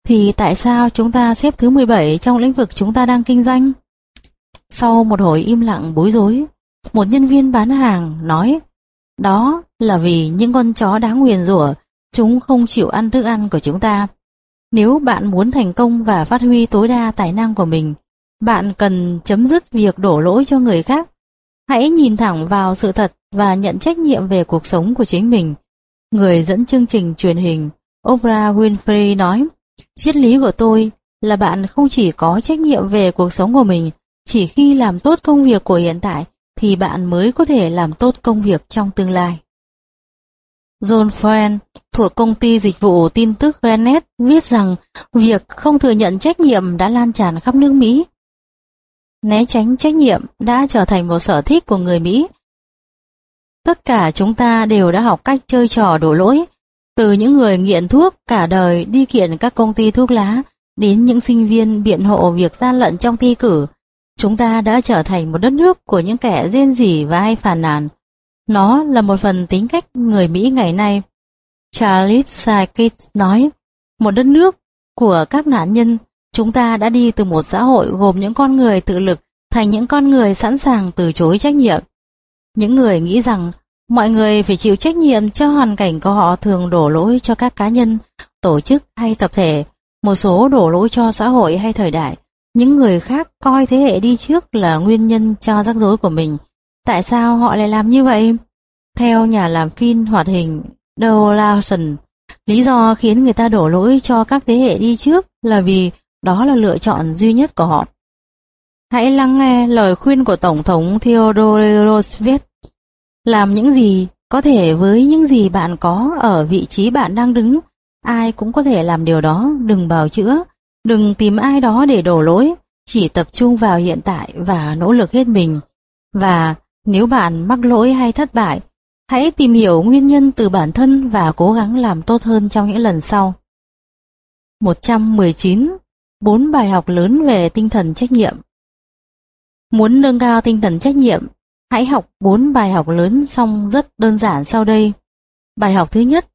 thì tại sao chúng ta xếp thứ 17 trong lĩnh vực chúng ta đang kinh doanh? Sau một hồi im lặng bối rối, một nhân viên bán hàng nói, đó là vì những con chó đáng nguyền rủa, chúng không chịu ăn thức ăn của chúng ta. Nếu bạn muốn thành công và phát huy tối đa tài năng của mình, bạn cần chấm dứt việc đổ lỗi cho người khác. Hãy nhìn thẳng vào sự thật và nhận trách nhiệm về cuộc sống của chính mình. Người dẫn chương trình truyền hình Oprah Winfrey nói, triết lý của tôi là bạn không chỉ có trách nhiệm về cuộc sống của mình, chỉ khi làm tốt công việc của hiện tại thì bạn mới có thể làm tốt công việc trong tương lai. John Friend thuộc công ty dịch vụ tin tức Gannett viết rằng việc không thừa nhận trách nhiệm đã lan tràn khắp nước Mỹ. Né tránh trách nhiệm đã trở thành một sở thích của người Mỹ. Tất cả chúng ta đều đã học cách chơi trò đổ lỗi, từ những người nghiện thuốc cả đời đi kiện các công ty thuốc lá đến những sinh viên biện hộ việc gian lận trong thi cử. Chúng ta đã trở thành một đất nước của những kẻ rên rỉ và hay phàn nàn. Nó là một phần tính cách người Mỹ ngày nay. Charles Sykes nói, một đất nước của các nạn nhân. Chúng ta đã đi từ một xã hội gồm những con người tự lực thành những con người sẵn sàng từ chối trách nhiệm. Những người nghĩ rằng mọi người phải chịu trách nhiệm cho hoàn cảnh của họ thường đổ lỗi cho các cá nhân, tổ chức hay tập thể, một số đổ lỗi cho xã hội hay thời đại. Những người khác coi thế hệ đi trước là nguyên nhân cho rắc rối của mình. Tại sao họ lại làm như vậy? Theo nhà làm phim hoạt hình Doug Lawson, lý do khiến người ta đổ lỗi cho các thế hệ đi trước là vì đó là lựa chọn duy nhất của họ. Hãy lắng nghe lời khuyên của Tổng thống Theodore Roosevelt. Làm những gì có thể với những gì bạn có ở vị trí bạn đang đứng. Ai cũng có thể làm điều đó, đừng bào chữa, đừng tìm ai đó để đổ lỗi, chỉ tập trung vào hiện tại và nỗ lực hết mình. Và nếu bạn mắc lỗi hay thất bại, hãy tìm hiểu nguyên nhân từ bản thân và cố gắng làm tốt hơn trong những lần sau. 119. 4 bài học lớn về tinh thần trách nhiệm. Muốn nâng cao tinh thần trách nhiệm, hãy học 4 bài học lớn song rất đơn giản sau đây. Bài học thứ nhất,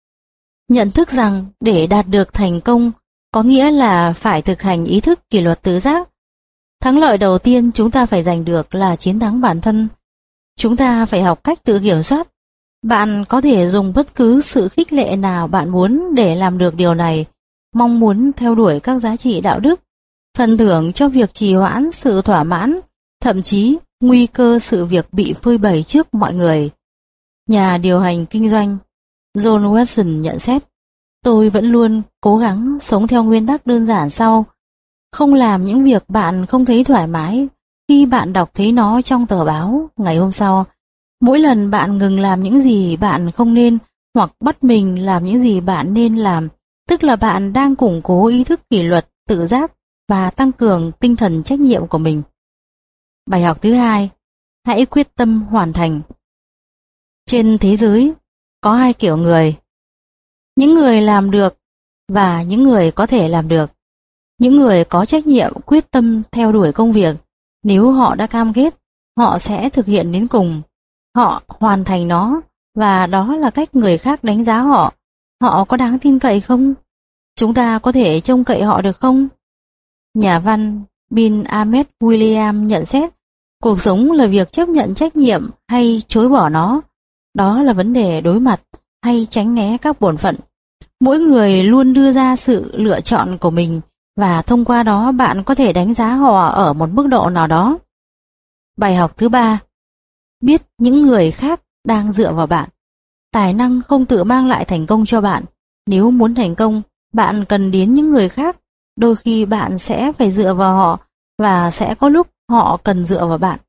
nhận thức rằng để đạt được thành công có nghĩa là phải thực hành ý thức kỷ luật tự giác. Thắng lợi đầu tiên chúng ta phải giành được là chiến thắng bản thân. Chúng ta phải học cách tự kiểm soát. Bạn có thể dùng bất cứ sự khích lệ nào bạn muốn để làm được điều này, mong muốn theo đuổi các giá trị đạo đức, phần thưởng cho việc trì hoãn sự thỏa mãn, thậm chí nguy cơ sự việc bị phơi bày trước mọi người. Nhà điều hành kinh doanh John Watson nhận xét, tôi vẫn luôn cố gắng sống theo nguyên tắc đơn giản sau, không làm những việc bạn không thấy thoải mái khi bạn đọc thấy nó trong tờ báo ngày hôm sau. Mỗi lần bạn ngừng làm những gì bạn không nên hoặc bắt mình làm những gì bạn nên làm, tức là bạn đang củng cố ý thức kỷ luật, tự giác và tăng cường tinh thần trách nhiệm của mình. Bài học thứ hai, hãy quyết tâm hoàn thành. Trên thế giới có hai kiểu người, những người làm được và những người có thể làm được. Những người có trách nhiệm quyết tâm theo đuổi công việc, nếu họ đã cam kết, họ sẽ thực hiện đến cùng. Họ hoàn thành nó, và đó là cách người khác đánh giá họ. Họ có đáng tin cậy không? Chúng ta có thể trông cậy họ được không? Nhà văn Bill Ahmed William nhận xét, cuộc sống là việc chấp nhận trách nhiệm hay chối bỏ nó. Đó là vấn đề đối mặt hay tránh né các bổn phận. Mỗi người luôn đưa ra sự lựa chọn của mình, và thông qua đó bạn có thể đánh giá họ ở một mức độ nào đó. Bài học thứ ba, biết những người khác đang dựa vào bạn. Tài năng không tự mang lại thành công cho bạn. Nếu muốn thành công, bạn cần đến những người khác. Đôi khi bạn sẽ phải dựa vào họ, và sẽ có lúc họ cần dựa vào bạn.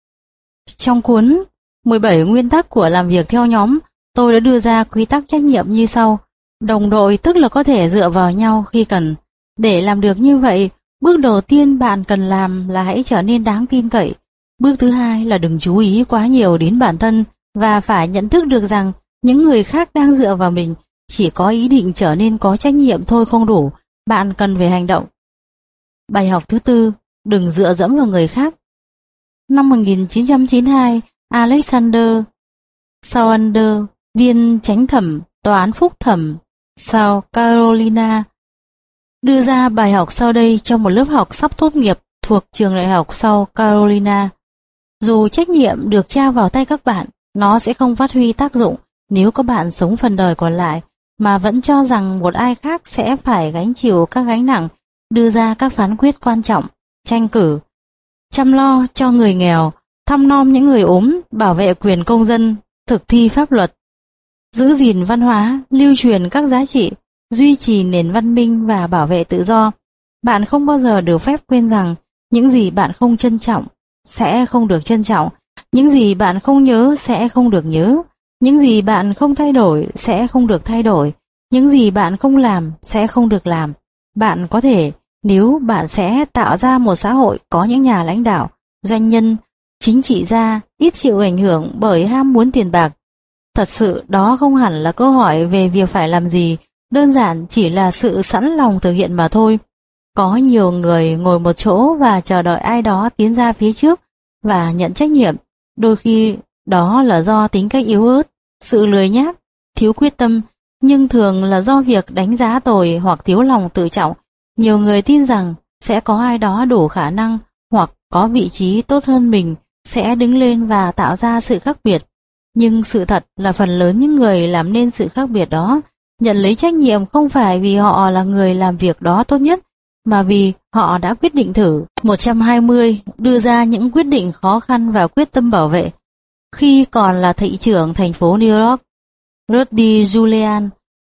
Trong cuốn 17 nguyên tắc của làm việc theo nhóm, tôi đã đưa ra quy tắc trách nhiệm như sau. Đồng đội tức là có thể dựa vào nhau khi cần. Để làm được như vậy, bước đầu tiên bạn cần làm là hãy trở nên đáng tin cậy. Bước thứ hai là đừng chú ý quá nhiều đến bản thân, và phải nhận thức được rằng những người khác đang dựa vào mình. Chỉ có ý định trở nên có trách nhiệm thôi không đủ, bạn cần phải hành động. Bài học thứ tư, đừng dựa dẫm vào người khác. Năm 1992, Alexander Saunder, viên chánh thẩm Tòa án Phúc thẩm South Carolina, đưa ra bài học sau đây cho một lớp học sắp tốt nghiệp thuộc trường đại học South Carolina. Dù trách nhiệm được trao vào tay các bạn, nó sẽ không phát huy tác dụng nếu các bạn sống phần đời còn lại mà vẫn cho rằng một ai khác sẽ phải gánh chịu các gánh nặng, đưa ra các phán quyết quan trọng, tranh cử, chăm lo cho người nghèo, thăm nom những người ốm, bảo vệ quyền công dân, thực thi pháp luật, giữ gìn văn hóa, lưu truyền các giá trị, duy trì nền văn minh và bảo vệ tự do. Bạn không bao giờ được phép quên rằng những gì bạn không trân trọng sẽ không được trân trọng, những gì bạn không nhớ sẽ không được nhớ, những gì bạn không thay đổi sẽ không được thay đổi, những gì bạn không làm sẽ không được làm. Bạn có thể, nếu bạn sẽ tạo ra một xã hội có những nhà lãnh đạo, doanh nhân, chính trị gia ít chịu ảnh hưởng bởi ham muốn tiền bạc. Thật sự đó không hẳn là câu hỏi về việc phải làm gì, đơn giản chỉ là sự sẵn lòng thực hiện mà thôi. Có nhiều người ngồi một chỗ và chờ đợi ai đó tiến ra phía trước và nhận trách nhiệm. Đôi khi đó là do tính cách yếu ớt, sự lười nhác, thiếu quyết tâm, nhưng thường là do việc đánh giá tồi hoặc thiếu lòng tự trọng. Nhiều người tin rằng sẽ có ai đó đủ khả năng hoặc có vị trí tốt hơn mình sẽ đứng lên và tạo ra sự khác biệt. Nhưng sự thật là phần lớn những người làm nên sự khác biệt đó nhận lấy trách nhiệm không phải vì họ là người làm việc đó tốt nhất, mà vì họ đã quyết định thử. 120. Đưa ra những quyết định khó khăn và quyết tâm bảo vệ. Khi còn là thị trưởng thành phố New York, Rudy Giuliani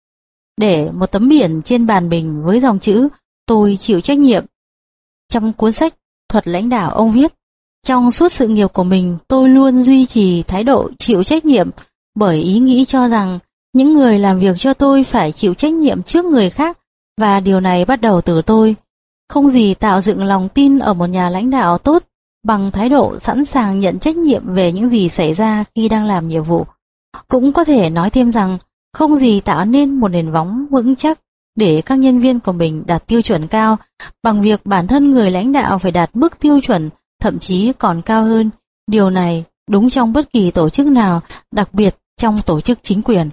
để một tấm biển trên bàn mình với dòng chữ "Tôi chịu trách nhiệm". Trong cuốn sách Thuật lãnh đạo, ông viết: trong suốt sự nghiệp của mình, tôi luôn duy trì thái độ chịu trách nhiệm bởi ý nghĩ cho rằng những người làm việc cho tôi phải chịu trách nhiệm trước người khác, và điều này bắt đầu từ tôi. Không gì tạo dựng lòng tin ở một nhà lãnh đạo tốt bằng thái độ sẵn sàng nhận trách nhiệm về những gì xảy ra khi đang làm nhiệm vụ. Cũng có thể nói thêm rằng không gì tạo nên một nền móng vững chắc để các nhân viên của mình đạt tiêu chuẩn cao bằng việc bản thân người lãnh đạo phải đạt mức tiêu chuẩn thậm chí còn cao hơn. Điều này đúng trong bất kỳ tổ chức nào, đặc biệt trong tổ chức chính quyền.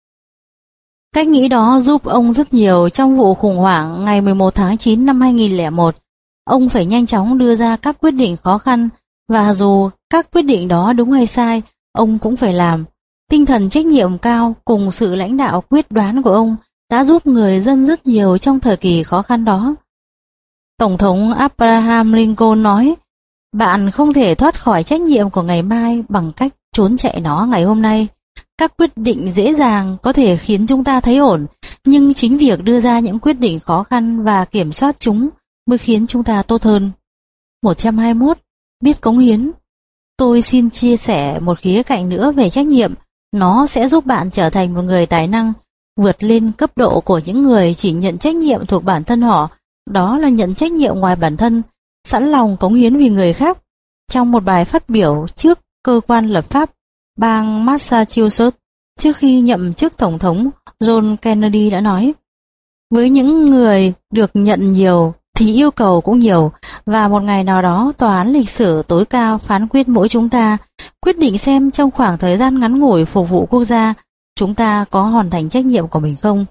Cách nghĩ đó giúp ông rất nhiều trong vụ khủng hoảng ngày 11 tháng 9 năm 2001. Ông phải nhanh chóng đưa ra các quyết định khó khăn, và dù các quyết định đó đúng hay sai, ông cũng phải làm. Tinh thần trách nhiệm cao cùng sự lãnh đạo quyết đoán của ông đã giúp người dân rất nhiều trong thời kỳ khó khăn đó. Tổng thống Abraham Lincoln nói: bạn không thể thoát khỏi trách nhiệm của ngày mai bằng cách trốn chạy nó ngày hôm nay. Các quyết định dễ dàng có thể khiến chúng ta thấy ổn, nhưng chính việc đưa ra những quyết định khó khăn và kiểm soát chúng mới khiến chúng ta tốt hơn. 121. Biết cống hiến. Tôi xin chia sẻ một khía cạnh nữa về trách nhiệm. Nó sẽ giúp bạn trở thành một người tài năng, vượt lên cấp độ của những người chỉ nhận trách nhiệm thuộc bản thân họ. Đó là nhận trách nhiệm ngoài bản thân, sẵn lòng cống hiến vì người khác. Trong một bài phát biểu trước cơ quan lập pháp bang Massachusetts trước khi nhậm chức tổng thống, John Kennedy đã nói: với những người được nhận nhiều thì yêu cầu cũng nhiều, và một ngày nào đó tòa án lịch sử tối cao phán quyết mỗi chúng ta, quyết định xem trong khoảng thời gian ngắn ngủi phục vụ quốc gia, chúng ta có hoàn thành trách nhiệm của mình không.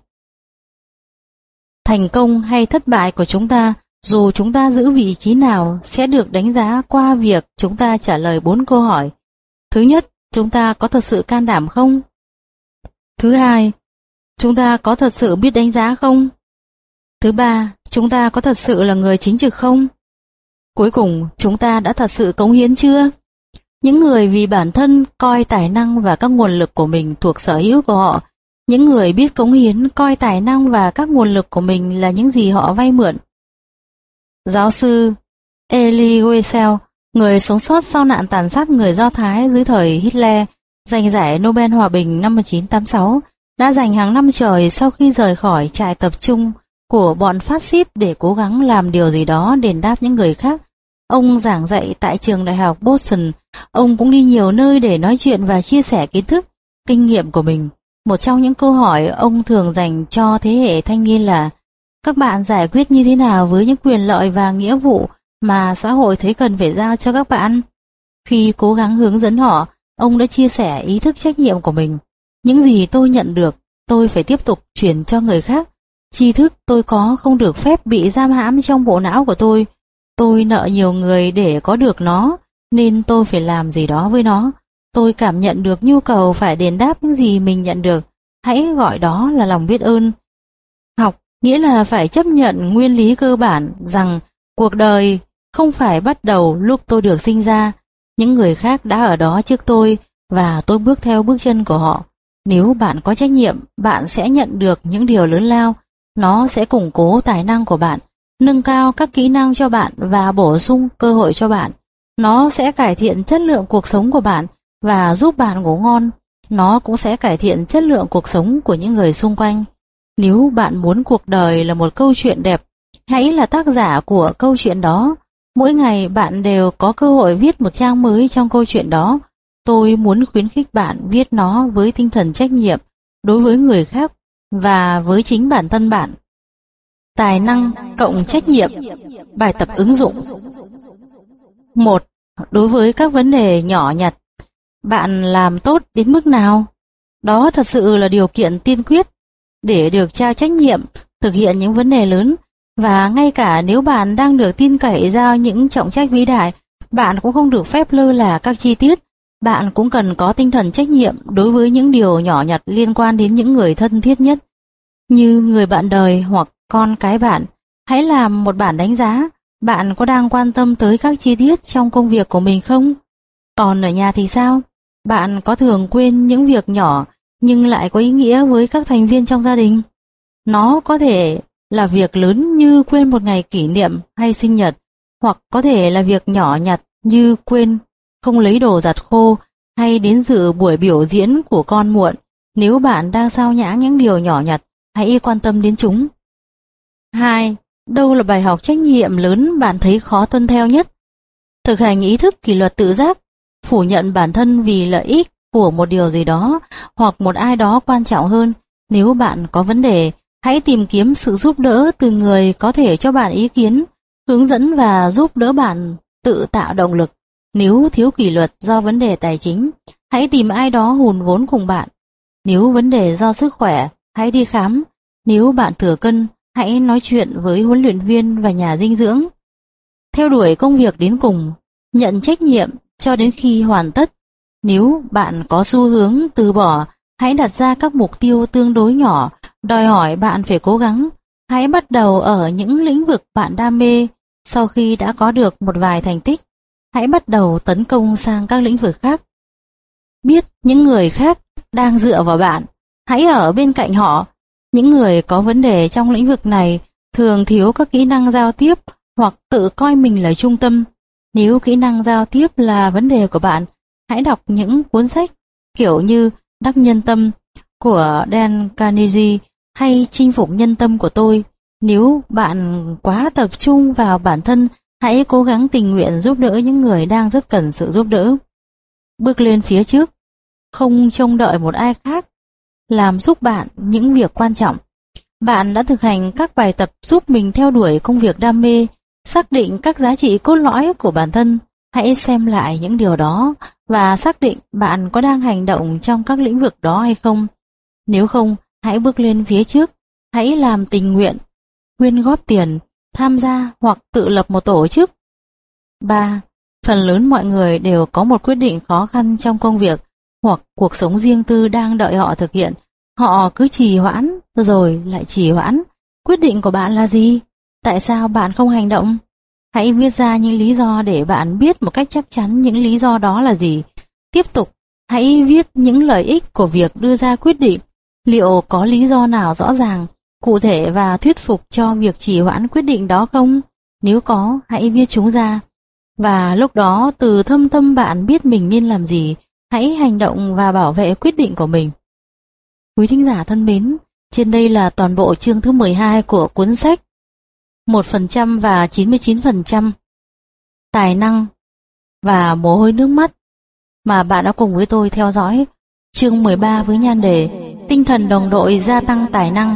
Thành công hay thất bại của chúng ta, dù chúng ta giữ vị trí nào, sẽ được đánh giá qua việc chúng ta trả lời 4 câu hỏi. Thứ nhất, chúng ta có thật sự can đảm không? Thứ hai, chúng ta có thật sự biết đánh giá không? Thứ ba, chúng ta có thật sự là người chính trực không? Cuối cùng, chúng ta đã thật sự cống hiến chưa? Những người vì bản thân coi tài năng và các nguồn lực của mình thuộc sở hữu của họ, những người biết cống hiến coi tài năng và các nguồn lực của mình là những gì họ vay mượn. Giáo sư Elie Wiesel, người sống sót sau nạn tàn sát người Do Thái dưới thời Hitler, giành giải Nobel Hòa bình năm 1986, đã dành hàng năm trời sau khi rời khỏi trại tập trung của bọn phát xít để cố gắng làm điều gì đó đền đáp những người khác. Ông giảng dạy tại trường đại học Boston. Ông cũng đi nhiều nơi để nói chuyện và chia sẻ kiến thức, kinh nghiệm của mình. Một trong những câu hỏi ông thường dành cho thế hệ thanh niên là: các bạn giải quyết như thế nào với những quyền lợi và nghĩa vụ mà xã hội thấy cần phải giao cho các bạn? Khi cố gắng hướng dẫn họ, ông đã chia sẻ ý thức trách nhiệm của mình. Những gì tôi nhận được, tôi phải tiếp tục truyền cho người khác. Tri thức tôi có không được phép bị giam hãm trong bộ não của tôi. Tôi nợ nhiều người để có được nó, nên tôi phải làm gì đó với nó. Tôi cảm nhận được nhu cầu phải đền đáp những gì mình nhận được. Hãy gọi đó là lòng biết ơn. Học nghĩa là phải chấp nhận nguyên lý cơ bản rằng cuộc đời không phải bắt đầu lúc tôi được sinh ra. Những người khác đã ở đó trước tôi và tôi bước theo bước chân của họ. Nếu bạn có trách nhiệm, bạn sẽ nhận được những điều lớn lao. Nó sẽ củng cố tài năng của bạn, nâng cao các kỹ năng cho bạn và bổ sung cơ hội cho bạn. Nó sẽ cải thiện chất lượng cuộc sống của bạn và giúp bạn ngủ ngon. Nó cũng sẽ cải thiện chất lượng cuộc sống của những người xung quanh. Nếu bạn muốn cuộc đời là một câu chuyện đẹp, hãy là tác giả của câu chuyện đó. Mỗi ngày bạn đều có cơ hội viết một trang mới trong câu chuyện đó. Tôi muốn khuyến khích bạn viết nó với tinh thần trách nhiệm đối với người khác và với chính bản thân bạn. Tài năng cộng trách nhiệm. Bài tập ứng dụng. 1. Đối với các vấn đề nhỏ nhặt, bạn làm tốt đến mức nào? Đó thật sự là điều kiện tiên quyết để được trao trách nhiệm thực hiện những vấn đề lớn. Và ngay cả nếu bạn đang được tin cậy giao những trọng trách vĩ đại, bạn cũng không được phép lơ là các chi tiết. Bạn cũng cần có tinh thần trách nhiệm đối với những điều nhỏ nhặt liên quan đến những người thân thiết nhất, như người bạn đời hoặc con cái bạn. Hãy làm một bản đánh giá. Bạn có đang quan tâm tới các chi tiết trong công việc của mình không? Còn ở nhà thì sao? Bạn có thường quên những việc nhỏ nhưng lại có ý nghĩa với các thành viên trong gia đình? Nó có thể là việc lớn như quên một ngày kỷ niệm hay sinh nhật, hoặc có thể là việc nhỏ nhặt như quên không lấy đồ giặt khô hay đến dự buổi biểu diễn của con muộn. Nếu bạn đang sao nhãng những điều nhỏ nhặt, hãy quan tâm đến chúng. 2. Đâu là bài học trách nhiệm lớn bạn thấy khó tuân theo nhất? Thực hành ý thức kỷ luật tự giác, phủ nhận bản thân vì lợi ích của một điều gì đó hoặc một ai đó quan trọng hơn. Nếu bạn có vấn đề, hãy tìm kiếm sự giúp đỡ từ người có thể cho bạn ý kiến, hướng dẫn và giúp đỡ bạn tự tạo động lực. Nếu thiếu kỷ luật do vấn đề tài chính, hãy tìm ai đó hùn vốn cùng bạn. Nếu vấn đề do sức khỏe, hãy đi khám. Nếu bạn thừa cân, hãy nói chuyện với huấn luyện viên và nhà dinh dưỡng. Theo đuổi công việc đến cùng, nhận trách nhiệm cho đến khi hoàn tất. Nếu bạn có xu hướng từ bỏ, hãy đặt ra các mục tiêu tương đối nhỏ, đòi hỏi bạn phải cố gắng. Hãy bắt đầu ở những lĩnh vực bạn đam mê. Sau khi đã có được một vài thành tích, hãy bắt đầu tấn công sang các lĩnh vực khác. Biết những người khác đang dựa vào bạn, hãy ở bên cạnh họ. Những người có vấn đề trong lĩnh vực này thường thiếu các kỹ năng giao tiếp hoặc tự coi mình là trung tâm. Nếu kỹ năng giao tiếp là vấn đề của bạn, hãy đọc những cuốn sách kiểu như Đắc Nhân Tâm của Dan Carnegie hay Chinh Phục Nhân Tâm của tôi. Nếu bạn quá tập trung vào bản thân, hãy cố gắng tình nguyện giúp đỡ những người đang rất cần sự giúp đỡ. Bước lên phía trước, không trông đợi một ai khác làm giúp bạn những việc quan trọng. Bạn đã thực hành các bài tập giúp mình theo đuổi công việc đam mê, xác định các giá trị cốt lõi của bản thân. Hãy xem lại những điều đó và xác định bạn có đang hành động trong các lĩnh vực đó hay không. Nếu không, hãy bước lên phía trước. Hãy làm tình nguyện, quyên góp tiền, tham gia hoặc tự lập một tổ chức. 3. Phần lớn mọi người đều có một quyết định khó khăn trong công việc hoặc cuộc sống riêng tư đang đợi họ thực hiện. Họ cứ trì hoãn rồi lại trì hoãn. Quyết định của bạn là gì? Tại sao bạn không hành động? Hãy viết ra những lý do để bạn biết một cách chắc chắn những lý do đó là gì. Tiếp tục, hãy viết những lợi ích của việc đưa ra quyết định. Liệu có lý do nào rõ ràng, cụ thể và thuyết phục cho việc trì hoãn quyết định đó không? Nếu có, hãy viết chúng ra. Và lúc đó, từ thâm tâm bạn biết mình nên làm gì, hãy hành động và bảo vệ quyết định của mình. Quý thính giả thân mến, trên đây là toàn bộ chương thứ 12 của cuốn sách 1% và 99%, tài năng và mồ hôi nước mắt mà bạn đã cùng với tôi theo dõi. Chương 13 với nhan đề tinh thần đồng đội gia tăng tài năng.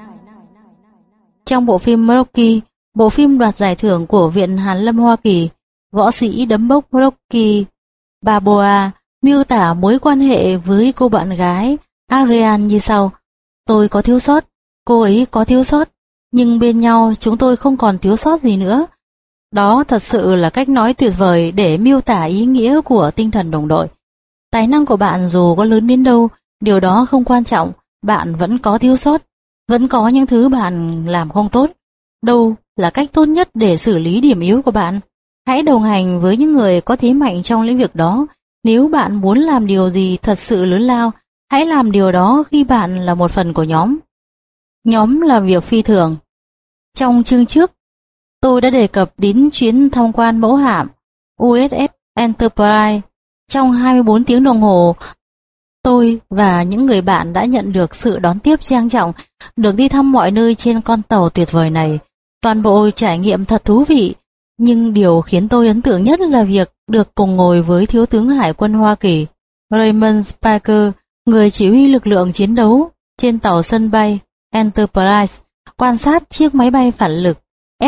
Trong bộ phim Rocky, bộ phim đoạt giải thưởng của Viện Hàn Lâm Hoa Kỳ, võ sĩ đấm bốc Rocky Balboa miêu tả mối quan hệ với cô bạn gái Adrian như sau: Tôi có thiếu sót, Cô ấy có thiếu sót, nhưng bên nhau chúng tôi không còn thiếu sót gì nữa. Đó thật sự là cách nói tuyệt vời để miêu tả ý nghĩa của tinh thần đồng đội. Tài năng của bạn dù có lớn đến đâu, điều đó không quan trọng, bạn vẫn có thiếu sót, vẫn có những thứ bạn làm không tốt. Đâu là cách tốt nhất để xử lý điểm yếu của bạn? Hãy đồng hành với những người có thế mạnh trong lĩnh vực đó. Nếu bạn muốn làm điều gì thật sự lớn lao, hãy làm điều đó khi bạn là một phần của nhóm. Nhóm là việc phi thường. Trong chương trước, tôi đã đề cập đến chuyến tham quan mẫu hạm USS Enterprise. Trong 24 tiếng đồng hồ, tôi và những người bạn đã nhận được sự đón tiếp trang trọng, được đi thăm mọi nơi trên con tàu tuyệt vời này. Toàn bộ trải nghiệm thật thú vị, nhưng điều khiến tôi ấn tượng nhất là việc được cùng ngồi với Thiếu tướng Hải quân Hoa Kỳ Raymond Spiker, người chỉ huy lực lượng chiến đấu trên tàu sân bay Enterprise, quan sát chiếc máy bay phản lực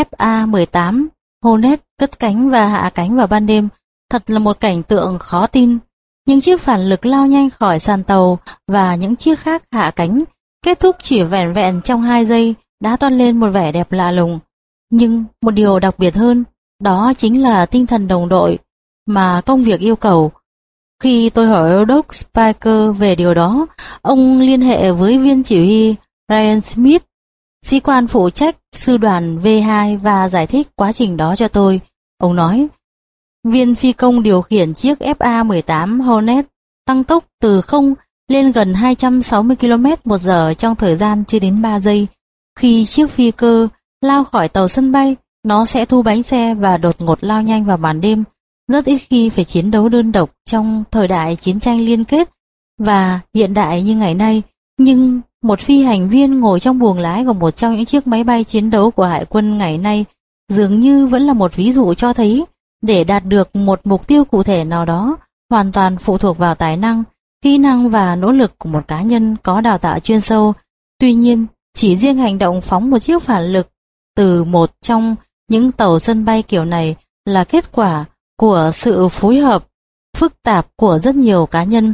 FA-18 Hornet cất cánh và hạ cánh vào ban đêm. Thật là một cảnh tượng khó tin. Những chiếc phản lực lao nhanh khỏi sàn tàu và những chiếc khác hạ cánh, kết thúc chỉ vẻn vẹn trong 2 giây, đã toát lên một vẻ đẹp lạ lùng. Nhưng một điều đặc biệt hơn, đó chính là tinh thần đồng đội mà công việc yêu cầu. Khi tôi hỏi Doc Spiker về điều đó, ông liên hệ với viên chỉ huy Ryan Smith, sĩ quan phụ trách sư đoàn V2 và giải thích quá trình đó cho tôi. Ông nói, viên phi công điều khiển chiếc FA-18 Hornet tăng tốc từ 0 lên gần 260 km/h trong thời gian chưa đến 3 giây. Khi chiếc phi cơ lao khỏi tàu sân bay, nó sẽ thu bánh xe và đột ngột lao nhanh vào màn đêm. Rất ít khi phải chiến đấu đơn độc trong thời đại chiến tranh liên kết và hiện đại như ngày nay, nhưng một phi hành viên ngồi trong buồng lái của một trong những chiếc máy bay chiến đấu của Hải quân ngày nay dường như vẫn là một ví dụ cho thấy để đạt được một mục tiêu cụ thể nào đó hoàn toàn phụ thuộc vào tài năng, kỹ năng và nỗ lực của một cá nhân có đào tạo chuyên sâu. Tuy nhiên, chỉ riêng hành động phóng một chiếc phản lực từ một trong những tàu sân bay kiểu này là kết quả của sự phối hợp phức tạp của rất nhiều cá nhân,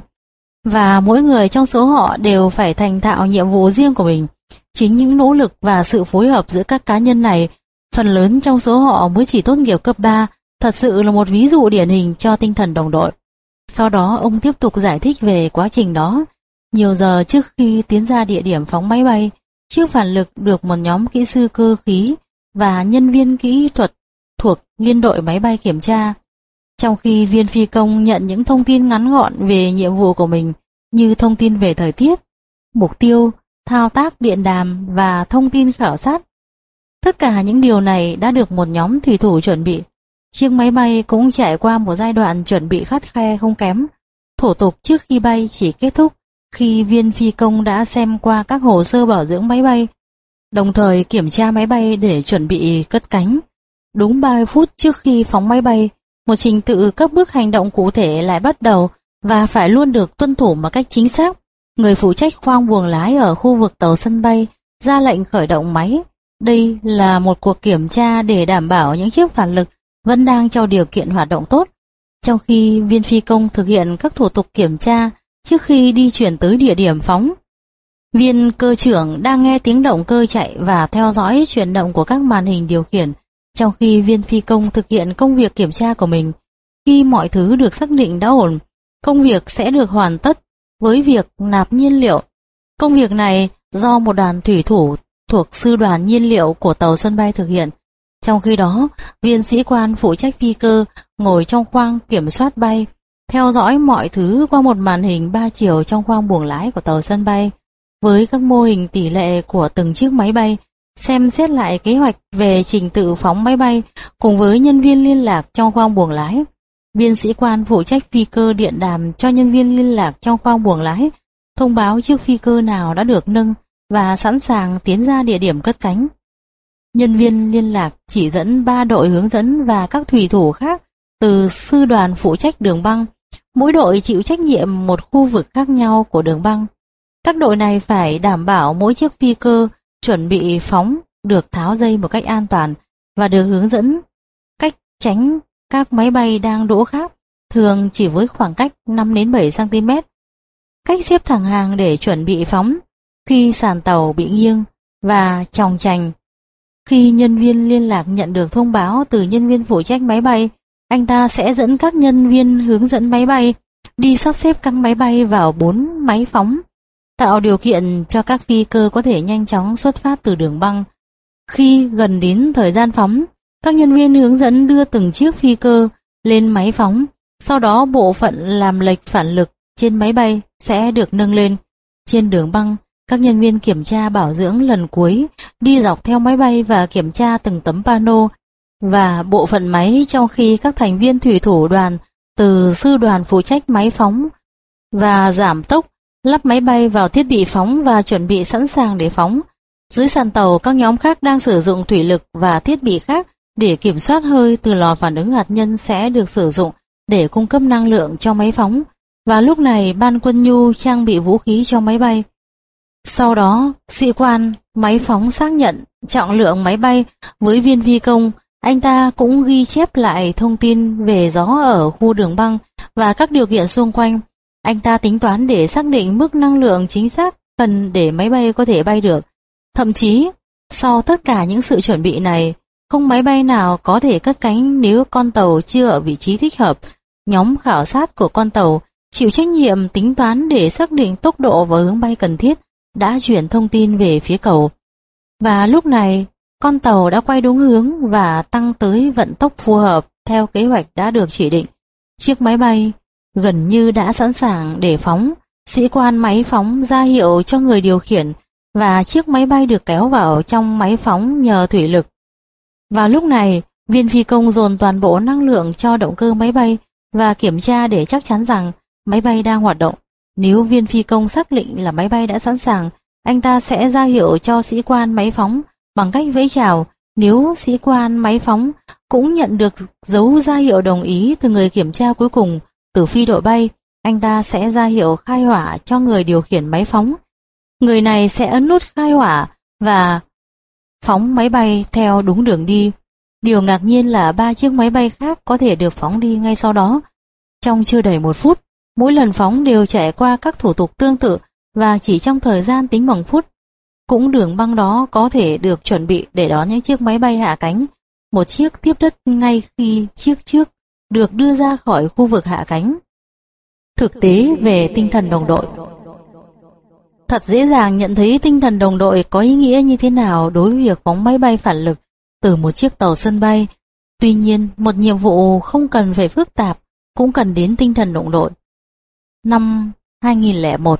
và mỗi người trong số họ đều phải thành thạo nhiệm vụ riêng của mình. Chính những nỗ lực và sự phối hợp giữa các cá nhân này, phần lớn trong số họ mới chỉ tốt nghiệp cấp 3, thật sự là một ví dụ điển hình cho tinh thần đồng đội. Sau đó ông tiếp tục giải thích về quá trình đó. Nhiều giờ trước khi tiến ra địa điểm phóng máy bay, chiếc phản lực được một nhóm kỹ sư cơ khí và nhân viên kỹ thuật thuộc liên đội máy bay kiểm tra. Trong khi viên phi công nhận những thông tin ngắn gọn về nhiệm vụ của mình, như thông tin về thời tiết, mục tiêu, thao tác điện đàm và thông tin khảo sát. Tất cả những điều này đã được một nhóm thủy thủ chuẩn bị. Chiếc máy bay cũng trải qua một giai đoạn chuẩn bị khắt khe không kém. Thủ tục trước khi bay chỉ kết thúc khi viên phi công đã xem qua các hồ sơ bảo dưỡng máy bay, đồng thời kiểm tra máy bay để chuẩn bị cất cánh. Đúng 30 phút trước khi phóng máy bay, một trình tự các bước hành động cụ thể lại bắt đầu và phải luôn được tuân thủ một cách chính xác. Người phụ trách khoang buồng lái ở khu vực tàu sân bay ra lệnh khởi động máy. Đây là một cuộc kiểm tra để đảm bảo những chiếc phản lực vẫn đang trong điều kiện hoạt động tốt. Trong khi viên phi công thực hiện các thủ tục kiểm tra trước khi đi chuyển tới địa điểm phóng, viên cơ trưởng đang nghe tiếng động cơ chạy và theo dõi chuyển động của các màn hình điều khiển, trong khi viên phi công thực hiện công việc kiểm tra của mình. Khi mọi thứ được xác định đã ổn, công việc sẽ được hoàn tất với việc nạp nhiên liệu. Công việc này do một đoàn thủy thủ thuộc sư đoàn nhiên liệu của tàu sân bay thực hiện. Trong khi đó, viên sĩ quan phụ trách phi cơ ngồi trong khoang kiểm soát bay, theo dõi mọi thứ qua một màn hình 3 chiều trong khoang buồng lái của tàu sân bay, với các mô hình tỷ lệ của từng chiếc máy bay, xem xét lại kế hoạch về trình tự phóng máy bay cùng với nhân viên liên lạc trong khoang buồng lái. Viên sĩ quan phụ trách phi cơ điện đàm cho nhân viên liên lạc trong khoang buồng lái, thông báo chiếc phi cơ nào đã được nâng và sẵn sàng tiến ra địa điểm cất cánh. Nhân viên liên lạc chỉ dẫn 3 đội hướng dẫn và các thủy thủ khác từ sư đoàn phụ trách đường băng. Mỗi đội chịu trách nhiệm một khu vực khác nhau của đường băng. Các đội này phải đảm bảo mỗi chiếc phi cơ chuẩn bị phóng được tháo dây một cách an toàn và được hướng dẫn cách tránh các máy bay đang đỗ khác, thường chỉ với khoảng cách 5 đến 7 cm. Cách xếp thẳng hàng để chuẩn bị phóng. Khi sàn tàu bị nghiêng, và chòng chành. Khi nhân viên liên lạc nhận được thông báo từ nhân viên phụ trách máy bay, anh ta sẽ dẫn các nhân viên hướng dẫn máy bay đi sắp xếp các máy bay vào 4 máy phóng, tạo điều kiện cho các phi cơ có thể nhanh chóng xuất phát từ đường băng. Khi gần đến thời gian phóng, các nhân viên hướng dẫn đưa từng chiếc phi cơ lên máy phóng, sau đó bộ phận làm lệch phản lực trên máy bay sẽ được nâng lên. Trên đường băng, các nhân viên kiểm tra bảo dưỡng lần cuối đi dọc theo máy bay và kiểm tra từng tấm pano và bộ phận máy, trong khi các thành viên thủy thủ đoàn từ sư đoàn phụ trách máy phóng và giảm tốc lắp máy bay vào thiết bị phóng và chuẩn bị sẵn sàng để phóng. Dưới sàn tàu, các nhóm khác đang sử dụng thủy lực và thiết bị khác để kiểm soát hơi từ lò phản ứng hạt nhân sẽ được sử dụng để cung cấp năng lượng cho máy phóng, và lúc này ban quân nhu trang bị vũ khí cho máy bay. Sau đó, sĩ quan máy phóng xác nhận trọng lượng máy bay với viên phi công. Anh ta cũng ghi chép lại thông tin về gió ở khu đường băng và các điều kiện xung quanh. Anh ta tính toán để xác định mức năng lượng chính xác cần để máy bay có thể bay được. Thậm chí, sau tất cả những sự chuẩn bị này, không máy bay nào có thể cất cánh nếu con tàu chưa ở vị trí thích hợp. Nhóm khảo sát của con tàu chịu trách nhiệm tính toán để xác định tốc độ và hướng bay cần thiết đã chuyển thông tin về phía cầu. Và lúc này, con tàu đã quay đúng hướng và tăng tới vận tốc phù hợp theo kế hoạch đã được chỉ định. Chiếc máy bay gần như đã sẵn sàng để phóng. Sĩ quan máy phóng ra hiệu cho người điều khiển và chiếc máy bay được kéo vào trong máy phóng nhờ thủy lực. Và lúc này, viên phi công dồn toàn bộ năng lượng cho động cơ máy bay và kiểm tra để chắc chắn rằng máy bay đang hoạt động. Nếu viên phi công xác định là máy bay đã sẵn sàng, anh ta sẽ ra hiệu cho sĩ quan máy phóng bằng cách vẫy chào. Nếu sĩ quan máy phóng cũng nhận được dấu ra hiệu đồng ý từ người kiểm tra cuối cùng, từ phi đội bay, anh ta sẽ ra hiệu khai hỏa cho người điều khiển máy phóng. Người này sẽ ấn nút khai hỏa và phóng máy bay theo đúng đường đi. Điều ngạc nhiên là 3 chiếc máy bay khác có thể được phóng đi ngay sau đó. Trong chưa đầy 1 phút, mỗi lần phóng đều trải qua các thủ tục tương tự và chỉ trong thời gian tính bằng phút. Cũng đường băng đó có thể được chuẩn bị để đón những chiếc máy bay hạ cánh. Một chiếc tiếp đất ngay khi chiếc trước được đưa ra khỏi khu vực hạ cánh. Thực tế về tinh thần đồng đội. Thật dễ dàng nhận thấy tinh thần đồng đội có ý nghĩa như thế nào đối với việc phóng máy bay phản lực từ một chiếc tàu sân bay. Tuy nhiên, một nhiệm vụ không cần phải phức tạp cũng cần đến tinh thần đồng đội. Năm 2001,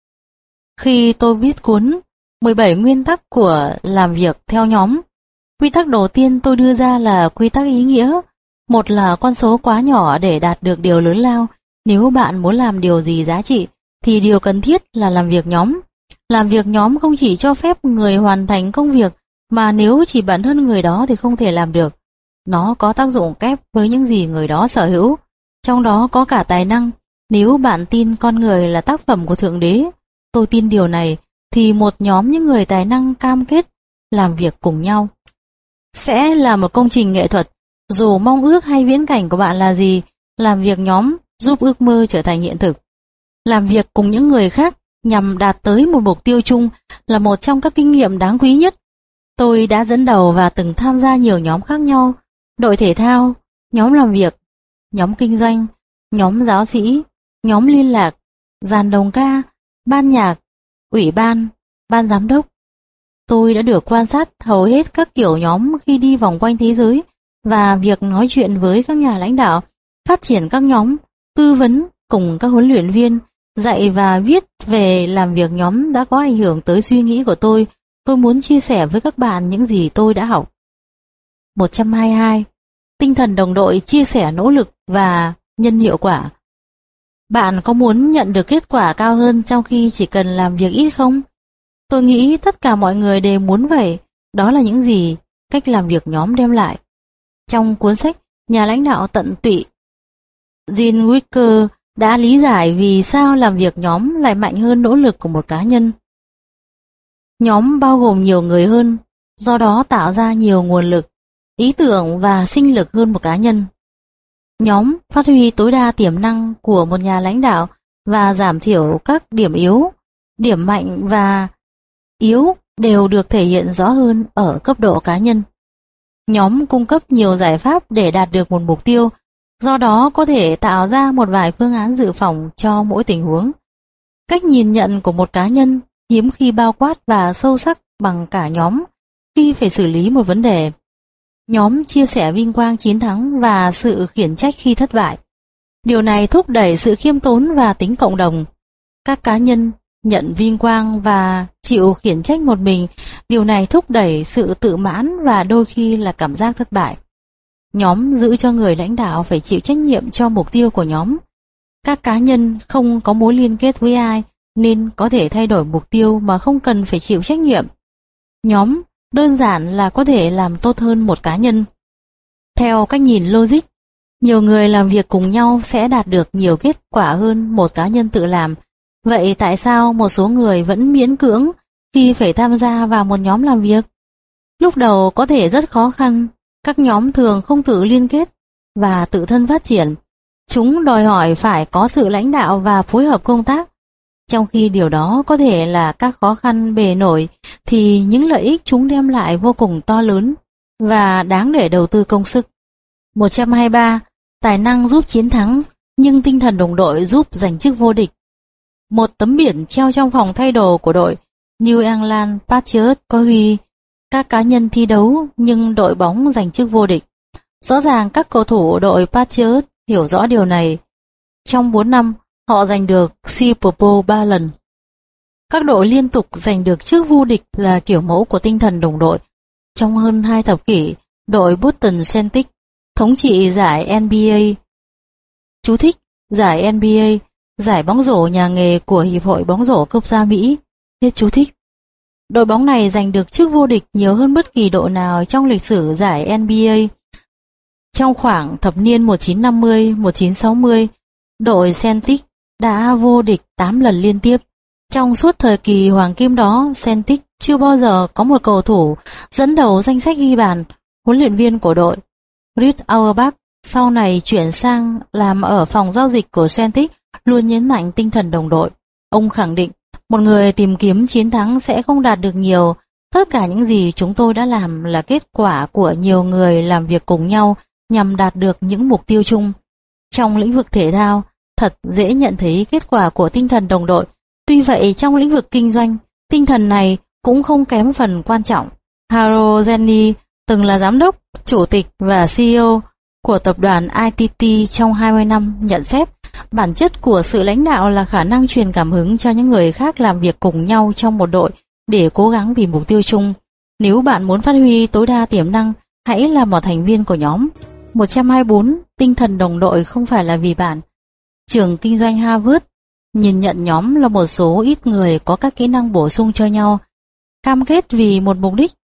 khi tôi viết cuốn 17 nguyên tắc của làm việc theo nhóm, quy tắc đầu tiên tôi đưa ra là quy tắc ý nghĩa. Một là con số quá nhỏ để đạt được điều lớn lao. Nếu bạn muốn làm điều gì giá trị, thì điều cần thiết là làm việc nhóm. Làm việc nhóm không chỉ cho phép người hoàn thành công việc, mà nếu chỉ bản thân người đó thì không thể làm được. Nó có tác dụng kép với những gì người đó sở hữu, trong đó có cả tài năng. Nếu bạn tin con người là tác phẩm của Thượng Đế, tôi tin điều này, thì một nhóm những người tài năng cam kết làm việc cùng nhau sẽ là một công trình nghệ thuật. Dù mong ước hay viễn cảnh của bạn là gì, làm việc nhóm giúp ước mơ trở thành hiện thực. Làm việc cùng những người khác nhằm đạt tới một mục tiêu chung là một trong các kinh nghiệm đáng quý nhất. Tôi đã dẫn đầu và từng tham gia nhiều nhóm khác nhau: đội thể thao, nhóm làm việc, nhóm kinh doanh, nhóm giáo sĩ, nhóm liên lạc, dàn đồng ca, ban nhạc, ủy ban, ban giám đốc. Tôi đã được quan sát hầu hết các kiểu nhóm khi đi vòng quanh thế giới, và việc nói chuyện với các nhà lãnh đạo, phát triển các nhóm, tư vấn cùng các huấn luyện viên, dạy và viết về làm việc nhóm đã có ảnh hưởng tới suy nghĩ của tôi. Tôi muốn chia sẻ với các bạn những gì tôi đã học. 122. Tinh thần đồng đội chia sẻ nỗ lực và nhân hiệu quả. Bạn có muốn nhận được kết quả cao hơn trong khi chỉ cần làm việc ít không? Tôi nghĩ tất cả mọi người đều muốn vậy. Đó là những gì cách làm việc nhóm đem lại. Trong cuốn sách Nhà lãnh đạo tận tụy, Jean Wicker đã lý giải vì sao làm việc nhóm lại mạnh hơn nỗ lực của một cá nhân. Nhóm bao gồm nhiều người hơn, do đó tạo ra nhiều nguồn lực, ý tưởng và sinh lực hơn một cá nhân. Nhóm phát huy tối đa tiềm năng của một nhà lãnh đạo và giảm thiểu các điểm yếu, điểm mạnh và yếu đều được thể hiện rõ hơn ở cấp độ cá nhân. Nhóm cung cấp nhiều giải pháp để đạt được một mục tiêu, do đó có thể tạo ra một vài phương án dự phòng cho mỗi tình huống. Cách nhìn nhận của một cá nhân hiếm khi bao quát và sâu sắc bằng cả nhóm khi phải xử lý một vấn đề. Nhóm chia sẻ vinh quang chiến thắng và sự khiển trách khi thất bại. Điều này thúc đẩy sự khiêm tốn và tính cộng đồng. Các cá nhân nhận vinh quang và chịu khiển trách một mình, điều này thúc đẩy sự tự mãn và đôi khi là cảm giác thất bại. Nhóm giữ cho người lãnh đạo phải chịu trách nhiệm cho mục tiêu của nhóm. Các cá nhân không có mối liên kết với ai nên có thể thay đổi mục tiêu mà không cần phải chịu trách nhiệm. Nhóm đơn giản là có thể làm tốt hơn một cá nhân. Theo cách nhìn logic, nhiều người làm việc cùng nhau sẽ đạt được nhiều kết quả hơn một cá nhân tự làm. Vậy tại sao một số người vẫn miễn cưỡng khi phải tham gia vào một nhóm làm việc? Lúc đầu có thể rất khó khăn, các nhóm thường không tự liên kết và tự thân phát triển. Chúng đòi hỏi phải có sự lãnh đạo và phối hợp công tác. Trong khi điều đó có thể là các khó khăn bề nổi, thì những lợi ích chúng đem lại vô cùng to lớn và đáng để đầu tư công sức. 123. Tài năng giúp chiến thắng, nhưng tinh thần đồng đội giúp giành chức vô địch. Một tấm biển treo trong phòng thay đồ của đội New England Patriots có ghi: các cá nhân thi đấu nhưng đội bóng giành chức vô địch. Rõ ràng các cầu thủ đội Patriots hiểu rõ điều này. Trong 4 năm, họ giành được Super Bowl 3 lần. Các đội liên tục giành được chức vô địch là kiểu mẫu của tinh thần đồng đội. Trong hơn 2 thập kỷ, đội Boston Celtics thống trị giải NBA. Chú thích: giải NBA, giải bóng rổ nhà nghề của Hiệp hội bóng rổ quốc gia Mỹ. Hết chú thích. Đội bóng này giành được chức vô địch nhiều hơn bất kỳ đội nào trong lịch sử giải NBA. Trong khoảng thập niên 1950-1960, đội Celtics đã vô địch 8 lần liên tiếp. Trong suốt thời kỳ hoàng kim đó, Celtics chưa bao giờ có một cầu thủ dẫn đầu danh sách ghi bàn. Huấn luyện viên của đội, Red Auerbach, sau này chuyển sang làm ở phòng giao dịch của Celtics, luôn nhấn mạnh tinh thần đồng đội. Ông khẳng định, một người tìm kiếm chiến thắng sẽ không đạt được nhiều. Tất cả những gì chúng tôi đã làm là kết quả của nhiều người làm việc cùng nhau nhằm đạt được những mục tiêu chung. Trong lĩnh vực thể thao, thật dễ nhận thấy kết quả của tinh thần đồng đội. Tuy vậy, trong lĩnh vực kinh doanh, tinh thần này cũng không kém phần quan trọng. Harold Jenny từng là giám đốc, chủ tịch và CEO của tập đoàn ITT trong 20 năm, nhận xét bản chất của sự lãnh đạo là khả năng truyền cảm hứng cho những người khác làm việc cùng nhau trong một đội để cố gắng vì mục tiêu chung. Nếu bạn muốn phát huy tối đa tiềm năng, hãy là một thành viên của nhóm. 124. Tinh thần đồng đội không phải là vì bạn. Trường kinh doanh Harvard nhìn nhận nhóm là một số ít người có các kỹ năng bổ sung cho nhau, cam kết vì một mục đích,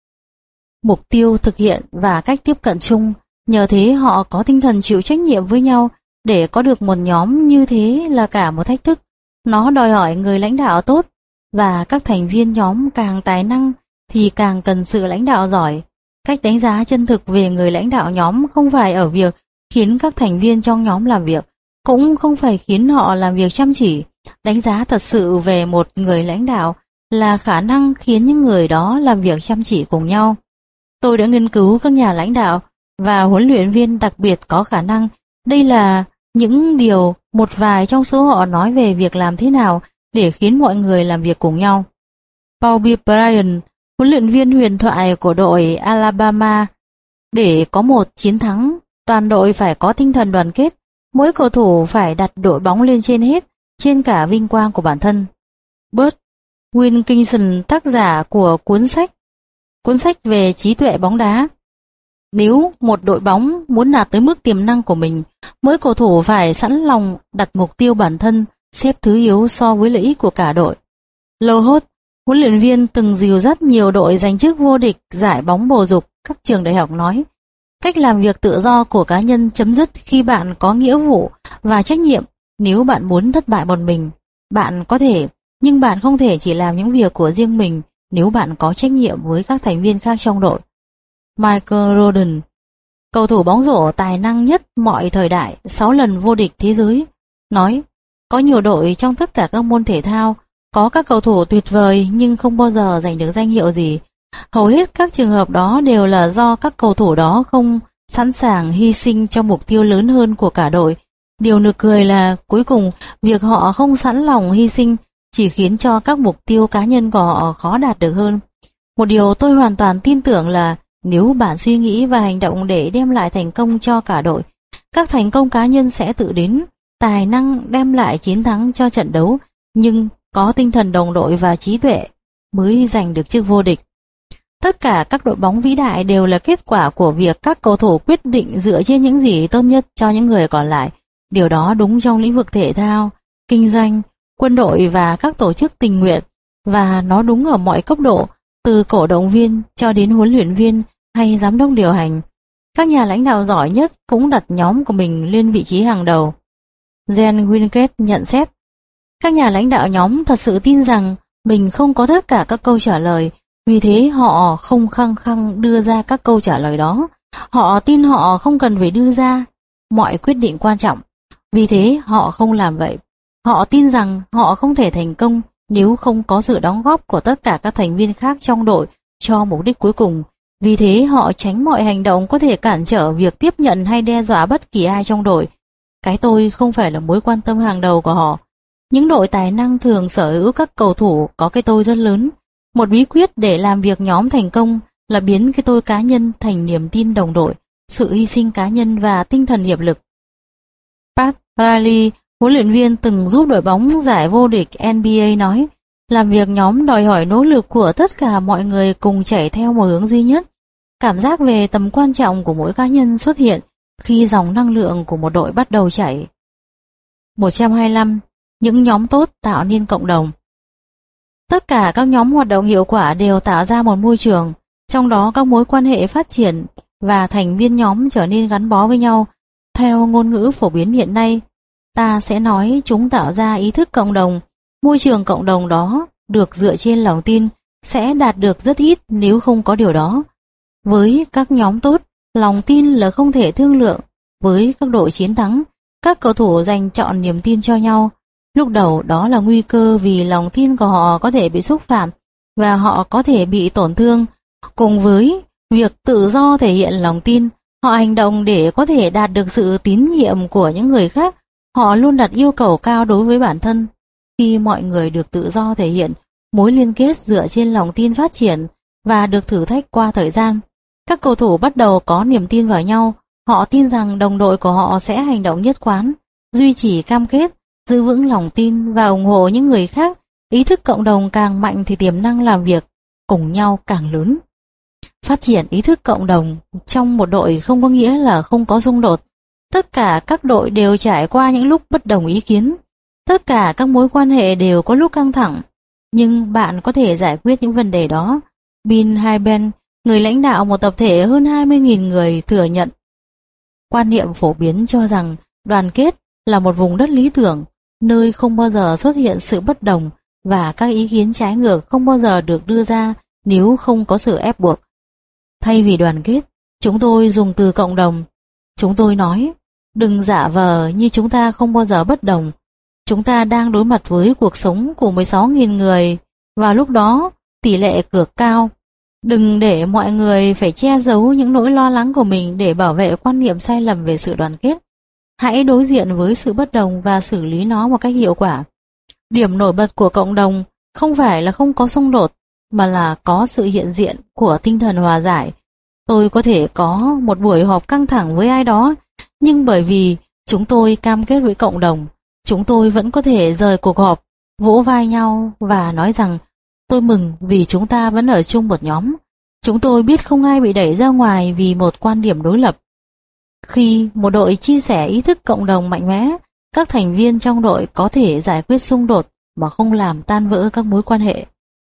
mục tiêu thực hiện và cách tiếp cận chung. Nhờ thế họ có tinh thần chịu trách nhiệm với nhau. Để có được một nhóm như thế là cả một thách thức. Nó đòi hỏi người lãnh đạo tốt, và các thành viên nhóm càng tài năng thì càng cần sự lãnh đạo giỏi. Cách đánh giá chân thực về người lãnh đạo nhóm không phải ở việc khiến các thành viên trong nhóm làm việc, cũng không phải khiến họ làm việc chăm chỉ. Đánh giá thật sự về một người lãnh đạo là khả năng khiến những người đó làm việc chăm chỉ cùng nhau. Tôi đã nghiên cứu các nhà lãnh đạo và huấn luyện viên đặc biệt có khả năng. Đây là những điều một vài trong số họ nói về việc làm thế nào để khiến mọi người làm việc cùng nhau. Paul B. Bryant, huấn luyện viên huyền thoại của đội Alabama: để có một chiến thắng, toàn đội phải có tinh thần đoàn kết. Mỗi cầu thủ phải đặt đội bóng lên trên hết, trên cả vinh quang của bản thân. Bert Wilkinson, tác giả của cuốn sách về trí tuệ bóng đá: nếu một đội bóng muốn đạt tới mức tiềm năng của mình, mỗi cầu thủ phải sẵn lòng đặt mục tiêu bản thân xếp thứ yếu so với lợi ích của cả đội. Lohot, huấn luyện viên từng dìu dắt nhiều đội giành chức vô địch giải bóng bầu dục các trường đại học, nói: cách làm việc tự do của cá nhân chấm dứt khi bạn có nghĩa vụ và trách nhiệm. Nếu bạn muốn thất bại một mình, bạn có thể, nhưng bạn không thể chỉ làm những việc của riêng mình nếu bạn có trách nhiệm với các thành viên khác trong đội. Michael Jordan, cầu thủ bóng rổ tài năng nhất mọi thời đại, 6 lần vô địch thế giới, nói: có nhiều đội trong tất cả các môn thể thao có các cầu thủ tuyệt vời nhưng không bao giờ giành được danh hiệu gì. Hầu hết các trường hợp đó đều là do các cầu thủ đó không sẵn sàng hy sinh cho mục tiêu lớn hơn của cả đội. Điều nực cười là cuối cùng việc họ không sẵn lòng hy sinh chỉ khiến cho các mục tiêu cá nhân của họ khó đạt được hơn. Một điều tôi hoàn toàn tin tưởng là nếu bạn suy nghĩ và hành động để đem lại thành công cho cả đội, các thành công cá nhân sẽ tự đến. Tài năng đem lại chiến thắng cho trận đấu, nhưng có tinh thần đồng đội và trí tuệ mới giành được chức vô địch. Tất cả các đội bóng vĩ đại đều là kết quả của việc các cầu thủ quyết định dựa trên những gì tốt nhất cho những người còn lại. Điều đó đúng trong lĩnh vực thể thao, kinh doanh, quân đội và các tổ chức tình nguyện, và nó đúng ở mọi cấp độ, từ cổ động viên cho đến huấn luyện viên hay giám đốc điều hành. Các nhà lãnh đạo giỏi nhất cũng đặt nhóm của mình lên vị trí hàng đầu. Jen Winkett nhận xét, các nhà lãnh đạo nhóm thật sự tin rằng mình không có tất cả các câu trả lời, vì thế họ không khăng khăng đưa ra các câu trả lời đó. Họ tin họ không cần phải đưa ra mọi quyết định quan trọng, vì thế họ không làm vậy. Họ tin rằng họ không thể thành công nếu không có sự đóng góp của tất cả các thành viên khác trong đội cho mục đích cuối cùng. Vì thế họ tránh mọi hành động có thể cản trở việc tiếp nhận hay đe dọa bất kỳ ai trong đội. Cái tôi không phải là mối quan tâm hàng đầu của họ. Những đội tài năng thường sở hữu các cầu thủ có cái tôi rất lớn. Một bí quyết để làm việc nhóm thành công là biến cái tôi cá nhân thành niềm tin đồng đội, sự hy sinh cá nhân và tinh thần hiệp lực. Pat Riley, huấn luyện viên từng giúp đội bóng giải vô địch NBA nói, làm việc nhóm đòi hỏi nỗ lực của tất cả mọi người cùng chạy theo một hướng duy nhất. Cảm giác về tầm quan trọng của mỗi cá nhân xuất hiện khi dòng năng lượng của một đội bắt đầu chảy. 125. Những nhóm tốt tạo nên cộng đồng. Tất cả các nhóm hoạt động hiệu quả đều tạo ra một môi trường, trong đó các mối quan hệ phát triển và thành viên nhóm trở nên gắn bó với nhau. Theo ngôn ngữ phổ biến hiện nay, ta sẽ nói chúng tạo ra ý thức cộng đồng. Môi trường cộng đồng đó được dựa trên lòng tin sẽ đạt được rất ít nếu không có điều đó. Với các nhóm tốt, lòng tin là không thể thương lượng. Với các đội chiến thắng, các cầu thủ dành trọn niềm tin cho nhau. Lúc đầu đó là nguy cơ vì lòng tin của họ có thể bị xúc phạm và họ có thể bị tổn thương. Cùng với việc tự do thể hiện lòng tin, họ hành động để có thể đạt được sự tín nhiệm của những người khác. Họ luôn đặt yêu cầu cao đối với bản thân. Khi mọi người được tự do thể hiện, mối liên kết dựa trên lòng tin phát triển và được thử thách qua thời gian. Các cầu thủ bắt đầu có niềm tin vào nhau. Họ tin rằng đồng đội của họ sẽ hành động nhất quán, duy trì cam kết, giữ vững lòng tin và ủng hộ những người khác. Ý thức cộng đồng càng mạnh thì tiềm năng làm việc cùng nhau càng lớn. Phát triển ý thức cộng đồng trong một đội không có nghĩa là không có xung đột. Tất cả các đội đều trải qua những lúc bất đồng ý kiến. Tất cả các mối quan hệ đều có lúc căng thẳng. Nhưng bạn có thể giải quyết những vấn đề đó. Bill Hybels, người lãnh đạo một tập thể hơn 20.000 người, thừa nhận quan niệm phổ biến cho rằng đoàn kết là một vùng đất lý tưởng, nơi không bao giờ xuất hiện sự bất đồng và các ý kiến trái ngược không bao giờ được đưa ra nếu không có sự ép buộc. Thay vì đoàn kết, chúng tôi dùng từ cộng đồng. Chúng tôi nói, đừng giả vờ như chúng ta không bao giờ bất đồng. Chúng ta đang đối mặt với cuộc sống của 16.000 người, và lúc đó tỷ lệ cược cao. Đừng để mọi người phải che giấu những nỗi lo lắng của mình để bảo vệ quan niệm sai lầm về sự đoàn kết. Hãy đối diện với sự bất đồng và xử lý nó một cách hiệu quả. Điểm nổi bật của cộng đồng không phải là không có xung đột, mà là có sự hiện diện của tinh thần hòa giải. Tôi có thể có một buổi họp căng thẳng với ai đó, nhưng bởi vì chúng tôi cam kết với cộng đồng, chúng tôi vẫn có thể rời cuộc họp, vỗ vai nhau và nói rằng tôi mừng vì chúng ta vẫn ở chung một nhóm. Chúng tôi biết không ai bị đẩy ra ngoài vì một quan điểm đối lập. Khi một đội chia sẻ ý thức cộng đồng mạnh mẽ, các thành viên trong đội có thể giải quyết xung đột mà không làm tan vỡ các mối quan hệ.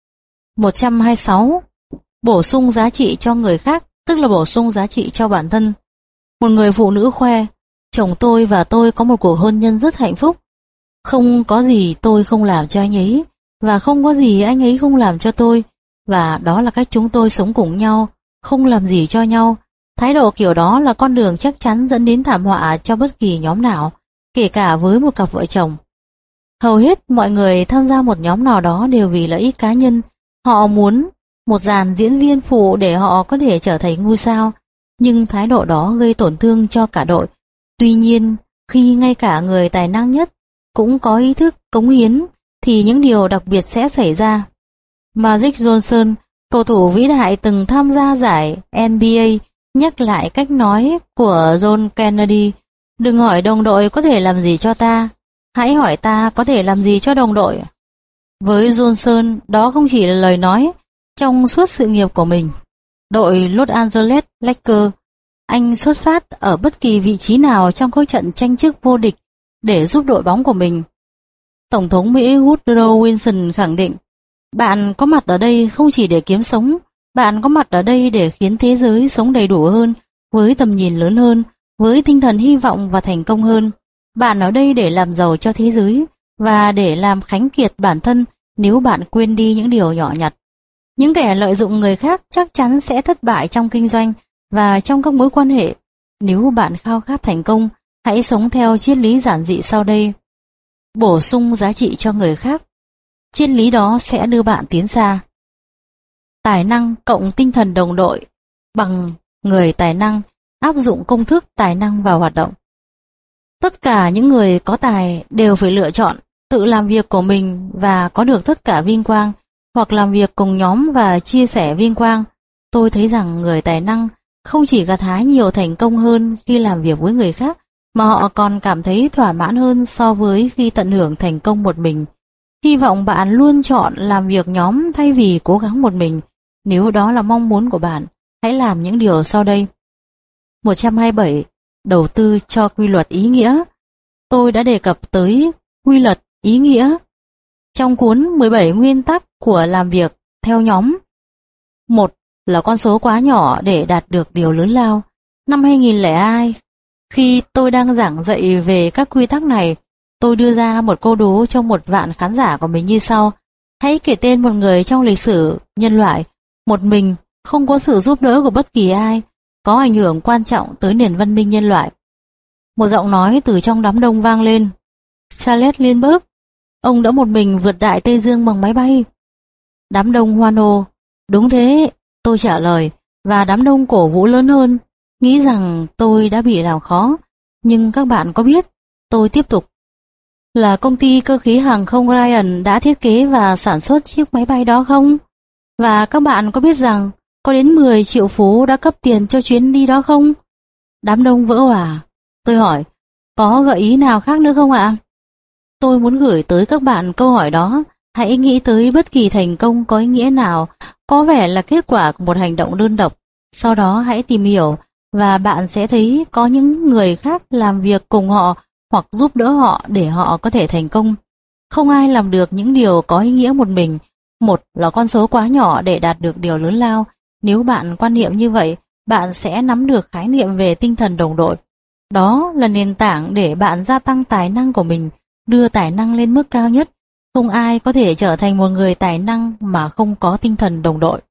126. Bổ sung giá trị cho người khác, tức là bổ sung giá trị cho bản thân. Một người phụ nữ khoe, chồng tôi và tôi có một cuộc hôn nhân rất hạnh phúc. Không có gì tôi không làm cho anh ấy, và không có gì anh ấy không làm cho tôi, và đó là cách chúng tôi sống cùng nhau, không làm gì cho nhau. Thái độ kiểu đó là con đường chắc chắn dẫn đến thảm họa cho bất kỳ nhóm nào, kể cả với một cặp vợ chồng. Hầu hết mọi người tham gia một nhóm nào đó đều vì lợi ích cá nhân. Họ muốn một dàn diễn viên phụ để họ có thể trở thành ngôi sao, nhưng thái độ đó gây tổn thương cho cả đội. Tuy nhiên, khi ngay cả người tài năng nhất cũng có ý thức cống hiến, thì những điều đặc biệt sẽ xảy ra. Magic Johnson, cầu thủ vĩ đại từng tham gia giải NBA, nhắc lại cách nói của John Kennedy: "Đừng hỏi đồng đội có thể làm gì cho ta, hãy hỏi ta có thể làm gì cho đồng đội." Với Johnson, đó không chỉ là lời nói. Trong suốt sự nghiệp của mình, đội Los Angeles Lakers, anh xuất phát ở bất kỳ vị trí nào trong các trận tranh chức vô địch để giúp đội bóng của mình. Tổng thống Mỹ Woodrow Wilson khẳng định: "Bạn có mặt ở đây không chỉ để kiếm sống, bạn có mặt ở đây để khiến thế giới sống đầy đủ hơn, với tầm nhìn lớn hơn, với tinh thần hy vọng và thành công hơn. Bạn ở đây để làm giàu cho thế giới và để làm khánh kiệt bản thân nếu bạn quên đi những điều nhỏ nhặt. Những kẻ lợi dụng người khác chắc chắn sẽ thất bại trong kinh doanh và trong các mối quan hệ. Nếu bạn khao khát thành công, hãy sống theo triết lý giản dị sau đây: bổ sung giá trị cho người khác. Triết lý đó sẽ đưa bạn tiến xa. Tài năng cộng tinh thần đồng đội bằng người tài năng, áp dụng công thức tài năng vào hoạt động." Tất cả những người có tài đều phải lựa chọn tự làm việc của mình và có được tất cả vinh quang, hoặc làm việc cùng nhóm và chia sẻ vinh quang. Tôi thấy rằng người tài năng không chỉ gặt hái nhiều thành công hơn khi làm việc với người khác, mà họ còn cảm thấy thỏa mãn hơn so với khi tận hưởng thành công một mình. Hy vọng bạn luôn chọn làm việc nhóm thay vì cố gắng một mình. Nếu đó là mong muốn của bạn, hãy làm những điều sau đây. 127. Đầu tư cho quy luật ý nghĩa. Tôi đã đề cập tới quy luật ý nghĩa trong cuốn 17 nguyên tắc của làm việc theo nhóm. Một là con số quá nhỏ để đạt được điều lớn lao. Năm 2002, khi tôi đang giảng dạy về các quy tắc này, tôi đưa ra một câu đố cho 1.000.000 khán giả của mình như sau: hãy kể tên một người trong lịch sử nhân loại, một mình, không có sự giúp đỡ của bất kỳ ai, có ảnh hưởng quan trọng tới nền văn minh nhân loại. Một giọng nói từ trong đám đông vang lên: Charles Lindbergh, ông đã một mình vượt đại Tây Dương bằng máy bay. Đám đông hoan hô. Đúng thế, tôi trả lời, và đám đông cổ vũ lớn hơn, nghĩ rằng tôi đã bị làm khó. Nhưng các bạn có biết, tôi tiếp tục, là công ty cơ khí hàng không Ryan đã thiết kế và sản xuất chiếc máy bay đó không? Và các bạn có biết rằng có đến 10 triệu phú đã cấp tiền cho chuyến đi đó không? Đám đông vỡ òa. Tôi hỏi, có gợi ý nào khác nữa không ạ? Tôi muốn gửi tới các bạn câu hỏi đó. Hãy nghĩ tới bất kỳ thành công có ý nghĩa nào có vẻ là kết quả của một hành động đơn độc. Sau đó hãy tìm hiểu và bạn sẽ thấy có những người khác làm việc cùng họ hoặc giúp đỡ họ để họ có thể thành công. Không ai làm được những điều có ý nghĩa một mình. Một là con số quá nhỏ để đạt được điều lớn lao. Nếu bạn quan niệm như vậy, bạn sẽ nắm được khái niệm về tinh thần đồng đội. Đó là nền tảng để bạn gia tăng tài năng của mình, đưa tài năng lên mức cao nhất. Không ai có thể trở thành một người tài năng mà không có tinh thần đồng đội.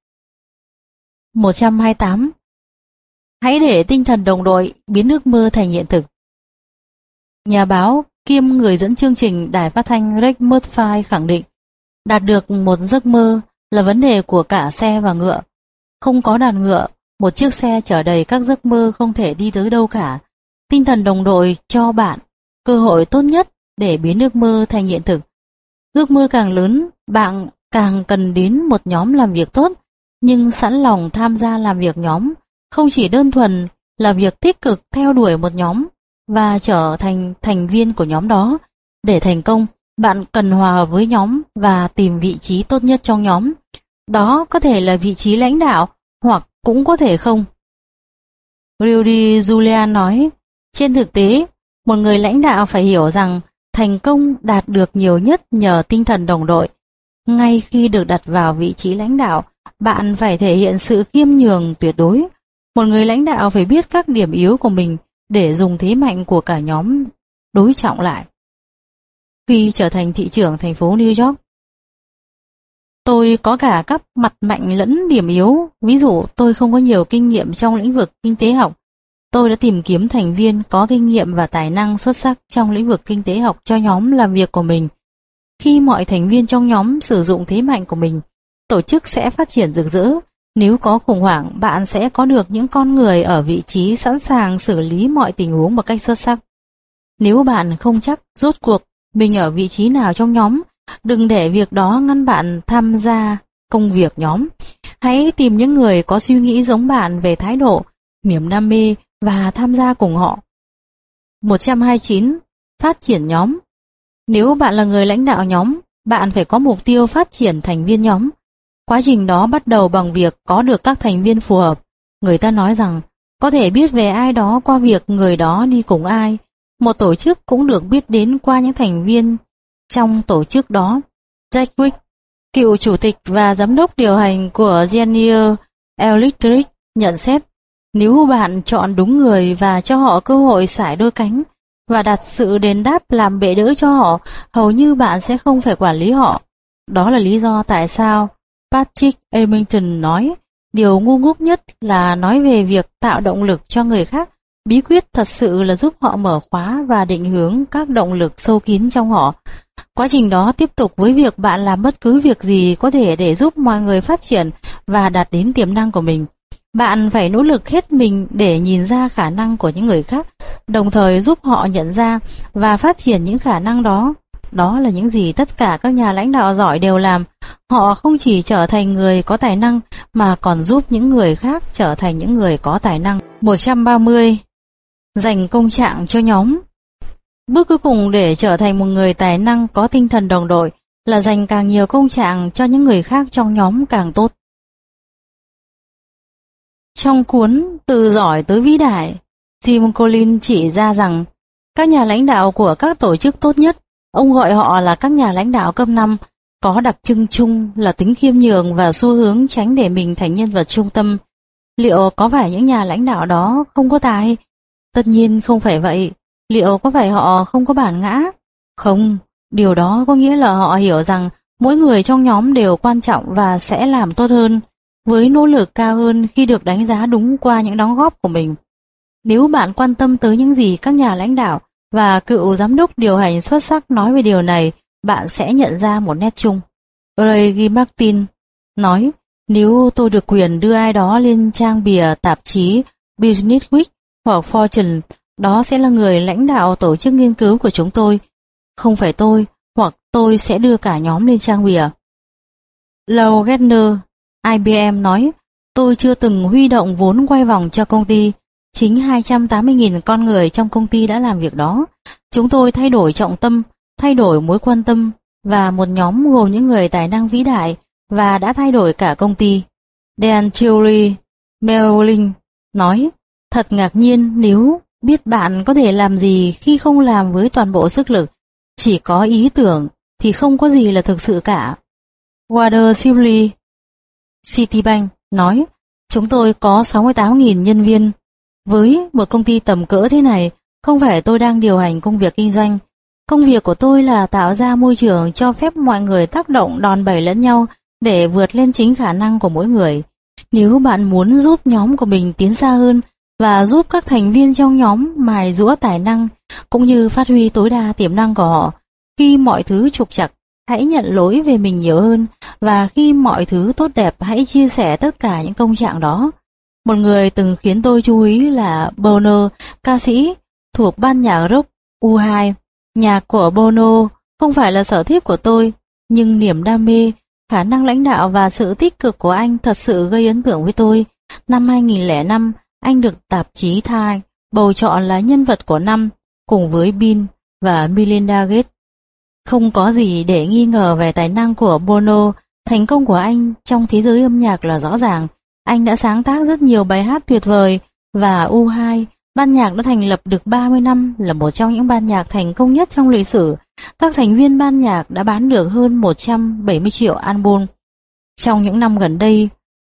128. Hãy để tinh thần đồng đội biến ước mơ thành hiện thực. Nhà báo kiêm người dẫn chương trình đài phát thanh Rex Murphy khẳng định, đạt được một giấc mơ là vấn đề của cả xe và ngựa. Không có đàn ngựa, một chiếc xe chở đầy các giấc mơ không thể đi tới đâu cả. Tinh thần đồng đội cho bạn cơ hội tốt nhất để biến ước mơ thành hiện thực. Ước mơ càng lớn, bạn càng cần đến một nhóm làm việc tốt, nhưng sẵn lòng tham gia làm việc nhóm, không chỉ đơn thuần là việc tích cực theo đuổi một nhóm và trở thành thành viên của nhóm đó. Để thành công, bạn cần hòa hợp với nhóm và tìm vị trí tốt nhất trong nhóm. Đó có thể là vị trí lãnh đạo hoặc cũng có thể không. Rudy Giuliani nói, trên thực tế, một người lãnh đạo phải hiểu rằng thành công đạt được nhiều nhất nhờ tinh thần đồng đội. Ngay khi được đặt vào vị trí lãnh đạo, bạn phải thể hiện sự khiêm nhường tuyệt đối. Một người lãnh đạo phải biết các điểm yếu của mình để dùng thế mạnh của cả nhóm đối trọng lại. Khi trở thành thị trưởng thành phố New York, tôi có cả các mặt mạnh lẫn điểm yếu. Ví dụ, tôi không có nhiều kinh nghiệm trong lĩnh vực kinh tế học. Tôi đã tìm kiếm thành viên có kinh nghiệm và tài năng xuất sắc trong lĩnh vực kinh tế học cho nhóm làm việc của mình. Khi mọi thành viên trong nhóm sử dụng thế mạnh của mình, tổ chức sẽ phát triển rực rỡ. Nếu có khủng hoảng, bạn sẽ có được những con người ở vị trí sẵn sàng xử lý mọi tình huống một cách xuất sắc. Nếu bạn không chắc rốt cuộc mình ở vị trí nào trong nhóm, đừng để việc đó ngăn bạn tham gia công việc nhóm. Hãy tìm những người có suy nghĩ giống bạn về thái độ, niềm đam mê và tham gia cùng họ. 129. Phát triển nhóm. Nếu bạn là người lãnh đạo nhóm, bạn phải có mục tiêu phát triển thành viên nhóm. Quá trình đó bắt đầu bằng việc có được các thành viên phù hợp. Người ta nói rằng có thể biết về ai đó qua việc người đó đi cùng ai. Một tổ chức cũng được biết đến qua những thành viên trong tổ chức đó. Jack Wick, cựu chủ tịch và giám đốc điều hành của General Electric, nhận xét: nếu bạn chọn đúng người và cho họ cơ hội sải đôi cánh và đặt sự đền đáp làm bệ đỡ cho họ, hầu như bạn sẽ không phải quản lý họ. Đó là lý do tại sao Patrick Remington nói, điều ngu ngốc nhất là nói về việc tạo động lực cho người khác. Bí quyết thật sự là giúp họ mở khóa và định hướng các động lực sâu kín trong họ. Quá trình đó tiếp tục với việc bạn làm bất cứ việc gì có thể để giúp mọi người phát triển và đạt đến tiềm năng của mình. Bạn phải nỗ lực hết mình để nhìn ra khả năng của những người khác, đồng thời giúp họ nhận ra và phát triển những khả năng đó. Đó là những gì tất cả các nhà lãnh đạo giỏi đều làm. Họ không chỉ trở thành người có tài năng mà còn giúp những người khác trở thành những người có tài năng. 130. Dành công trạng cho nhóm. Bước cuối cùng để trở thành một người tài năng có tinh thần đồng đội là dành càng nhiều công trạng cho những người khác trong nhóm càng tốt. Trong cuốn Từ giỏi tới vĩ đại, Jim Collins chỉ ra rằng các nhà lãnh đạo của các tổ chức tốt nhất, ông gọi họ là các nhà lãnh đạo cấp 5, có đặc trưng chung là tính khiêm nhường và xu hướng tránh để mình thành nhân vật trung tâm. Liệu có phải những nhà lãnh đạo đó không có tài? Tất nhiên không phải vậy. Liệu có phải họ không có bản ngã? Không, điều đó có nghĩa là họ hiểu rằng mỗi người trong nhóm đều quan trọng và sẽ làm tốt hơn, với nỗ lực cao hơn khi được đánh giá đúng qua những đóng góp của mình. Nếu bạn quan tâm tới những gì các nhà lãnh đạo và cựu giám đốc điều hành xuất sắc nói về điều này, bạn sẽ nhận ra một nét chung. Ray Martin nói, nếu tôi được quyền đưa ai đó lên trang bìa tạp chí Business Week hoặc Fortune, đó sẽ là người lãnh đạo tổ chức nghiên cứu của chúng tôi. Không phải tôi, hoặc tôi sẽ đưa cả nhóm lên trang bìa. Lowell Gardner, IBM nói, tôi chưa từng huy động vốn quay vòng cho công ty. Chính 280.000 con người trong công ty đã làm việc đó. Chúng tôi thay đổi trọng tâm, thay đổi mối quan tâm, và một nhóm gồm những người tài năng vĩ đại, và đã thay đổi cả công ty. Dan Theory Merlin nói, thật ngạc nhiên nếu biết bạn có thể làm gì khi không làm với toàn bộ sức lực. Chỉ có ý tưởng thì không có gì là thực sự cả. Wader Shirley, Citibank nói, chúng tôi có 68.000 nhân viên. Với một công ty tầm cỡ thế này, không phải tôi đang điều hành công việc kinh doanh. Công việc của tôi là tạo ra môi trường cho phép mọi người tác động đòn bẩy lẫn nhau để vượt lên chính khả năng của mỗi người. Nếu bạn muốn giúp nhóm của mình tiến xa hơn và giúp các thành viên trong nhóm mài giũa tài năng cũng như phát huy tối đa tiềm năng của họ, khi mọi thứ trục trặc, hãy nhận lỗi về mình nhiều hơn, và khi mọi thứ tốt đẹp, hãy chia sẻ tất cả những công trạng đó. Một người từng khiến tôi chú ý là Bono, ca sĩ thuộc ban nhạc rock U2. Nhạc của Bono không phải là sở thích của tôi, nhưng niềm đam mê, khả năng lãnh đạo và sự tích cực của anh thật sự gây ấn tượng với tôi. Năm 2005, anh được tạp chí Time bầu chọn là nhân vật của năm, cùng với Bill và Melinda Gates. Không có gì để nghi ngờ về tài năng của Bono. Thành công của anh trong thế giới âm nhạc là rõ ràng. Anh đã sáng tác rất nhiều bài hát tuyệt vời, và U2, ban nhạc đã thành lập được 30 năm, là một trong những ban nhạc thành công nhất trong lịch sử. Các thành viên ban nhạc đã bán được hơn 170 triệu album. Trong những năm gần đây,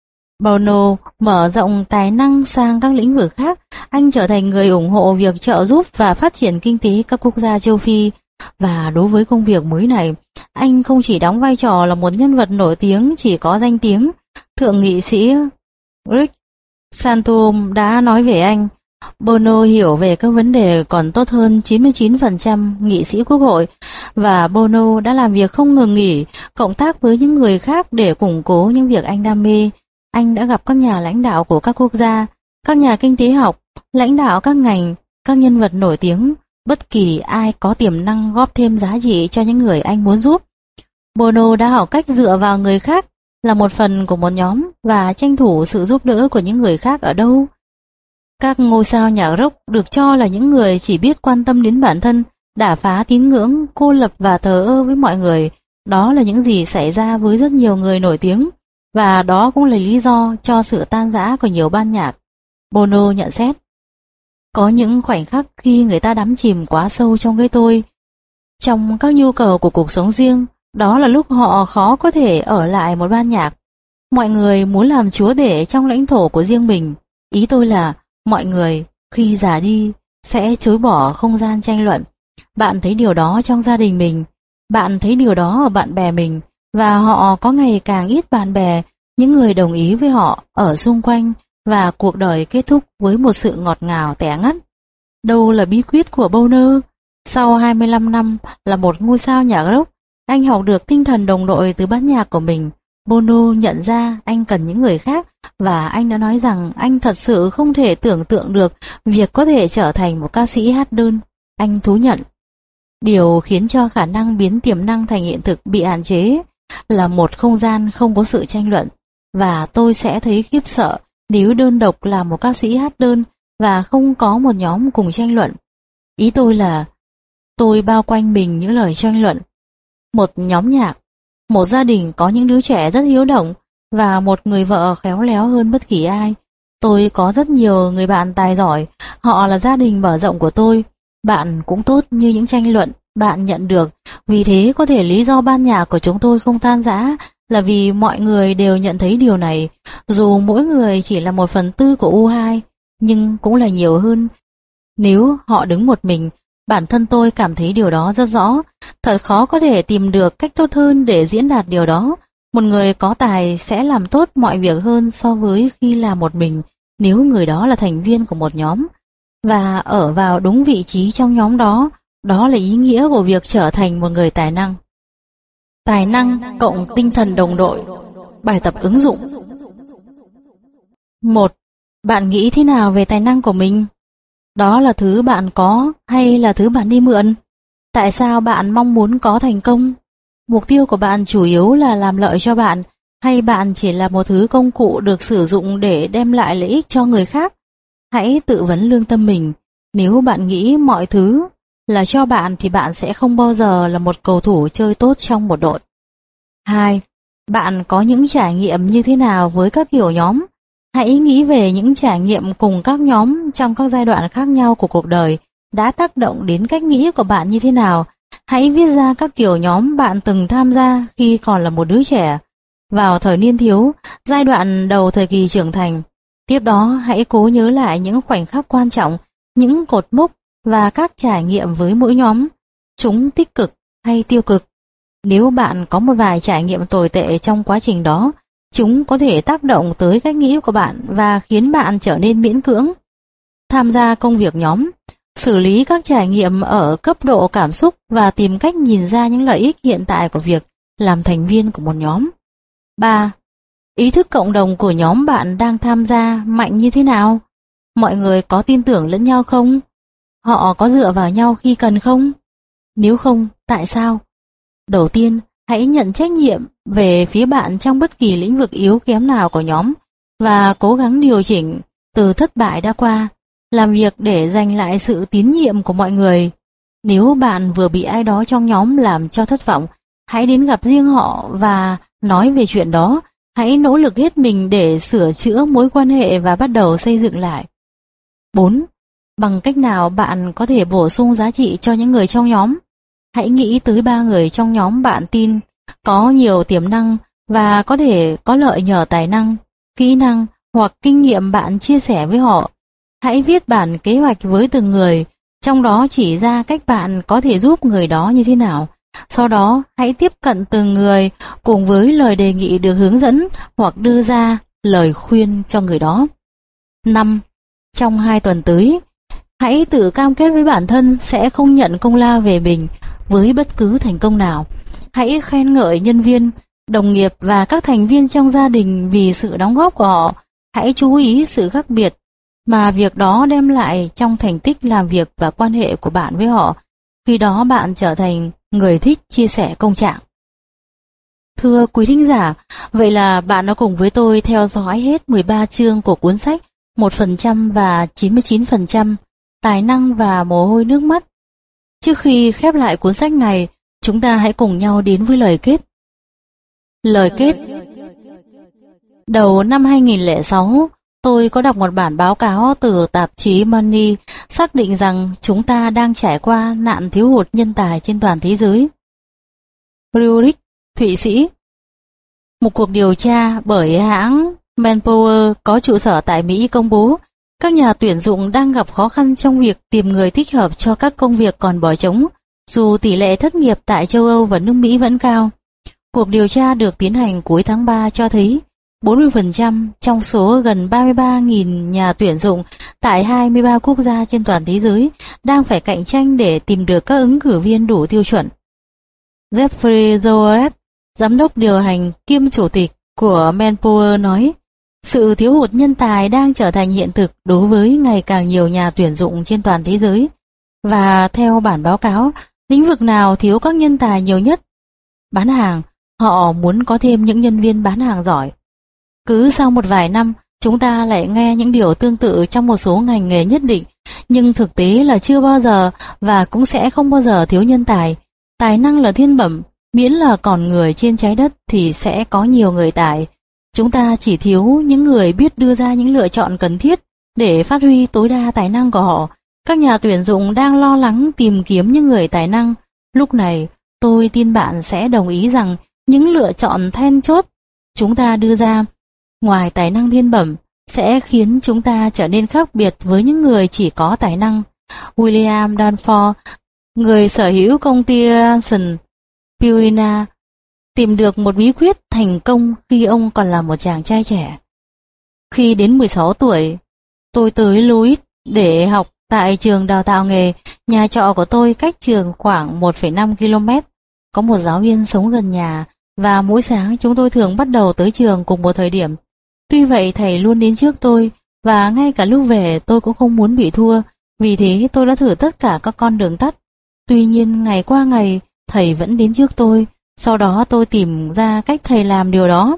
Bono mở rộng tài năng sang các lĩnh vực khác. Anh trở thành người ủng hộ việc trợ giúp và phát triển kinh tế các quốc gia châu Phi. Và đối với công việc mới này, anh không chỉ đóng vai trò là một nhân vật nổi tiếng chỉ có danh tiếng. Thượng nghị sĩ Rick Santorum đã nói về anh, Bono hiểu về các vấn đề còn tốt hơn 99% nghị sĩ quốc hội, và Bono đã làm việc không ngừng nghỉ, cộng tác với những người khác để củng cố những việc anh đam mê. Anh đã gặp các nhà lãnh đạo của các quốc gia, các nhà kinh tế học, lãnh đạo các ngành, các nhân vật nổi tiếng, bất kỳ ai có tiềm năng góp thêm giá trị cho những người anh muốn giúp. Bono đã học cách dựa vào người khác, là một phần của một nhóm và tranh thủ sự giúp đỡ của những người khác ở đâu. Các ngôi sao nhạc rock được cho là những người chỉ biết quan tâm đến bản thân, đả phá tín ngưỡng, cô lập và thờ ơ với mọi người. Đó là những gì xảy ra với rất nhiều người nổi tiếng, và đó cũng là lý do cho sự tan rã của nhiều ban nhạc. Bono nhận xét, có những khoảnh khắc khi người ta đắm chìm quá sâu trong cái tôi, trong các nhu cầu của cuộc sống riêng, đó là lúc họ khó có thể ở lại một ban nhạc. Mọi người muốn làm chúa tể trong lãnh thổ của riêng mình. Ý tôi là mọi người khi già đi sẽ chối bỏ không gian tranh luận. Bạn thấy điều đó trong gia đình mình, bạn thấy điều đó ở bạn bè mình, và họ có ngày càng ít bạn bè, những người đồng ý với họ ở xung quanh, và cuộc đời kết thúc với một sự ngọt ngào tẻ ngắt. Đâu là bí quyết của Bono? Sau 25 năm là một ngôi sao nhạc rock, anh học được tinh thần đồng đội từ ban nhạc của mình. Bono nhận ra anh cần những người khác, và anh đã nói rằng anh thật sự không thể tưởng tượng được việc có thể trở thành một ca sĩ hát đơn. Anh thú nhận, điều khiến cho khả năng biến tiềm năng thành hiện thực bị hạn chế là một không gian không có sự tranh luận, và tôi sẽ thấy khiếp sợ nếu đơn độc là một ca sĩ hát đơn và không có một nhóm cùng tranh luận. Ý tôi là tôi bao quanh mình những lời tranh luận. Một nhóm nhạc, một gia đình có những đứa trẻ rất hiếu động, và một người vợ khéo léo hơn bất kỳ ai. Tôi có rất nhiều người bạn tài giỏi, họ là gia đình mở rộng của tôi. Bạn cũng tốt như những tranh luận bạn nhận được, vì thế có thể lý do ban nhạc của chúng tôi không tan rã là vì mọi người đều nhận thấy điều này, dù mỗi người chỉ là 1/4 của U2, nhưng cũng là nhiều hơn. Nếu họ đứng một mình, bản thân tôi cảm thấy điều đó rất rõ, thật khó có thể tìm được cách tốt hơn để diễn đạt điều đó. Một người có tài sẽ làm tốt mọi việc hơn so với khi làm một mình, nếu người đó là thành viên của một nhóm, và ở vào đúng vị trí trong nhóm đó. Đó là ý nghĩa của việc trở thành một người tài năng. Tài năng cộng tinh thần đồng đội. Bài tập ứng dụng. 1. Bạn nghĩ thế nào về tài năng của mình? Đó là thứ bạn có hay là thứ bạn đi mượn? Tại sao bạn mong muốn có thành công? Mục tiêu của bạn chủ yếu là làm lợi cho bạn, hay bạn chỉ là một thứ công cụ được sử dụng để đem lại lợi ích cho người khác? Hãy tự vấn lương tâm mình. Nếu bạn nghĩ mọi thứ là cho bạn thì bạn sẽ không bao giờ là một cầu thủ chơi tốt trong một đội. 2. Bạn có những trải nghiệm như thế nào với các kiểu nhóm? Hãy nghĩ về những trải nghiệm cùng các nhóm trong các giai đoạn khác nhau của cuộc đời đã tác động đến cách nghĩ của bạn như thế nào. Hãy viết ra các kiểu nhóm bạn từng tham gia khi còn là một đứa trẻ, vào thời niên thiếu, giai đoạn đầu thời kỳ trưởng thành. Tiếp đó hãy cố nhớ lại những khoảnh khắc quan trọng, những cột mốc và các trải nghiệm với mỗi nhóm, chúng tích cực hay tiêu cực. Nếu bạn có một vài trải nghiệm tồi tệ trong quá trình đó, chúng có thể tác động tới cách nghĩ của bạn và khiến bạn trở nên miễn cưỡng. Tham gia công việc nhóm, xử lý các trải nghiệm ở cấp độ cảm xúc và tìm cách nhìn ra những lợi ích hiện tại của việc làm thành viên của một nhóm. 3. Ý thức cộng đồng của nhóm bạn đang tham gia mạnh như thế nào? Mọi người có tin tưởng lẫn nhau không? Họ có dựa vào nhau khi cần không? Nếu không, tại sao? Đầu tiên, hãy nhận trách nhiệm về phía bạn trong bất kỳ lĩnh vực yếu kém nào của nhóm và cố gắng điều chỉnh từ thất bại đã qua, làm việc để giành lại sự tín nhiệm của mọi người. Nếu bạn vừa bị ai đó trong nhóm làm cho thất vọng, hãy đến gặp riêng họ và nói về chuyện đó. Hãy nỗ lực hết mình để sửa chữa mối quan hệ và bắt đầu xây dựng lại. 4. Bằng cách nào bạn có thể bổ sung giá trị cho những người trong nhóm? Hãy nghĩ tới 3 người trong nhóm bạn tin có nhiều tiềm năng và có thể có lợi nhờ tài năng, kỹ năng hoặc kinh nghiệm bạn chia sẻ với họ. Hãy viết bản kế hoạch với từng người, trong đó chỉ ra cách bạn có thể giúp người đó như thế nào. Sau đó, hãy tiếp cận từng người cùng với lời đề nghị được hướng dẫn hoặc đưa ra lời khuyên cho người đó. 5. trong 2 tuần tới. Hãy tự cam kết với bản thân sẽ không nhận công lao về mình với bất cứ thành công nào. Hãy khen ngợi nhân viên, đồng nghiệp và các thành viên trong gia đình vì sự đóng góp của họ. Hãy chú ý sự khác biệt mà việc đó đem lại trong thành tích làm việc và quan hệ của bạn với họ. Khi đó bạn trở thành người thích chia sẻ công trạng. Thưa quý thính giả, vậy là bạn đã cùng với tôi theo dõi hết 13 chương của cuốn sách 1% và 99%, tài năng và mồ hôi nước mắt. Trước khi khép lại cuốn sách này, chúng ta hãy cùng nhau đến với lời kết. Lời kết. Đầu năm 2006, tôi có đọc một bản báo cáo từ tạp chí Money xác định rằng chúng ta đang trải qua nạn thiếu hụt nhân tài trên toàn thế giới. Zurich, Thụy Sĩ. Một cuộc điều tra bởi hãng Manpower có trụ sở tại Mỹ công bố các nhà tuyển dụng đang gặp khó khăn trong việc tìm người thích hợp cho các công việc còn bỏ trống, dù tỷ lệ thất nghiệp tại châu Âu và nước Mỹ vẫn cao. Cuộc điều tra được tiến hành cuối tháng 3 cho thấy 40% trong số gần 33.000 nhà tuyển dụng tại 23 quốc gia trên toàn thế giới đang phải cạnh tranh để tìm được các ứng cử viên đủ tiêu chuẩn. Jeffrey Zoret, giám đốc điều hành kiêm chủ tịch của Manpower nói, sự thiếu hụt nhân tài đang trở thành hiện thực đối với ngày càng nhiều nhà tuyển dụng trên toàn thế giới. Và theo bản báo cáo, lĩnh vực nào thiếu các nhân tài nhiều nhất? Bán hàng, họ muốn có thêm những nhân viên bán hàng giỏi. Cứ sau một vài năm, chúng ta lại nghe những điều tương tự trong một số ngành nghề nhất định, nhưng thực tế là chưa bao giờ và cũng sẽ không bao giờ thiếu nhân tài. Tài năng là thiên bẩm, miễn là còn người trên trái đất thì sẽ có nhiều người tài. Chúng ta chỉ thiếu những người biết đưa ra những lựa chọn cần thiết để phát huy tối đa tài năng của họ. Các nhà tuyển dụng đang lo lắng tìm kiếm những người tài năng. Lúc này, tôi tin bạn sẽ đồng ý rằng những lựa chọn then chốt chúng ta đưa ra, ngoài tài năng thiên bẩm, sẽ khiến chúng ta trở nên khác biệt với những người chỉ có tài năng. William Danforth, người sở hữu công ty Ranson Purina, tìm được một bí quyết thành công khi ông còn là một chàng trai trẻ. Khi đến 16 tuổi, tôi tới Louis để học tại trường đào tạo nghề. Nhà trọ của tôi cách trường khoảng 1,5 km. Có một giáo viên sống gần nhà và mỗi sáng chúng tôi thường bắt đầu tới trường cùng một thời điểm. Tuy vậy thầy luôn đến trước tôi và ngay cả lúc về tôi cũng không muốn bị thua. Vì thế tôi đã thử tất cả các con đường tắt. Tuy nhiên ngày qua ngày thầy vẫn đến trước tôi. Sau đó tôi tìm ra cách thầy làm điều đó.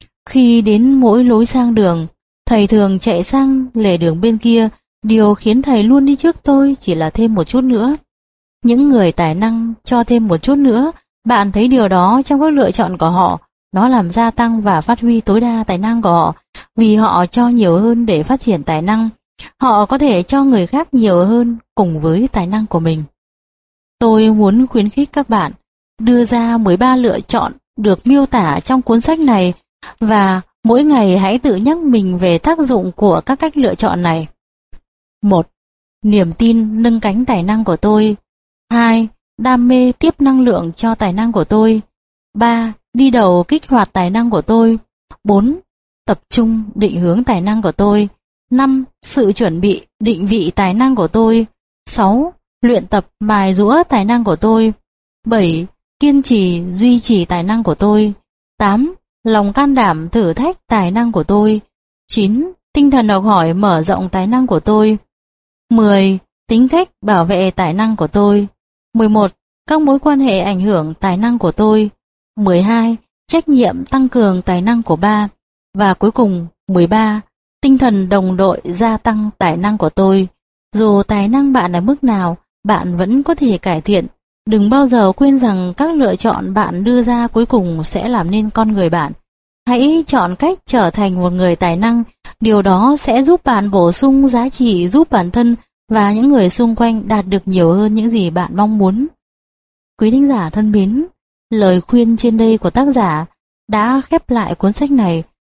Khi đến mỗi lối sang đường, thầy thường chạy sang lề đường bên kia. Điều khiến thầy luôn đi trước tôi chỉ là thêm một chút nữa. Những người tài năng cho thêm một chút nữa. Bạn thấy điều đó trong các lựa chọn của họ. Nó làm gia tăng và phát huy tối đa tài năng của họ. Vì họ cho nhiều hơn để phát triển tài năng. Họ có thể cho người khác nhiều hơn cùng với tài năng của mình. Tôi muốn khuyến khích các bạn đưa ra 13 lựa chọn được miêu tả trong cuốn sách này và mỗi ngày hãy tự nhắc mình về tác dụng của các cách lựa chọn này. 1. Niềm tin nâng cánh tài năng của tôi. 2. Đam mê tiếp năng lượng cho tài năng của tôi. 3. Đi đầu kích hoạt tài năng của tôi. 4. Tập trung định hướng tài năng của tôi. 5. Sự chuẩn bị định vị tài năng của tôi. 6. Luyện tập mài giũa tài năng của tôi. 7. Kiên trì duy trì tài năng của tôi. 8. Lòng can đảm thử thách tài năng của tôi. 9. Tinh thần học hỏi mở rộng tài năng của tôi. 10. Tính cách bảo vệ tài năng của tôi. 11. Các mối quan hệ ảnh hưởng tài năng của tôi. 12. Trách nhiệm tăng cường tài năng của ba. Và cuối cùng 13. Tinh thần đồng đội gia tăng tài năng của tôi. Dù tài năng bạn ở mức nào, bạn vẫn có thể cải thiện. Đừng bao giờ quên rằng các lựa chọn bạn đưa ra cuối cùng sẽ làm nên con người bạn. Hãy chọn cách trở thành một người tài năng. Điều đó sẽ giúp bạn bổ sung giá trị, giúp bản thân và những người xung quanh đạt được nhiều hơn những gì bạn mong muốn. Quý thính giả thân mến, lời khuyên trên đây của tác giả đã khép lại cuốn sách này.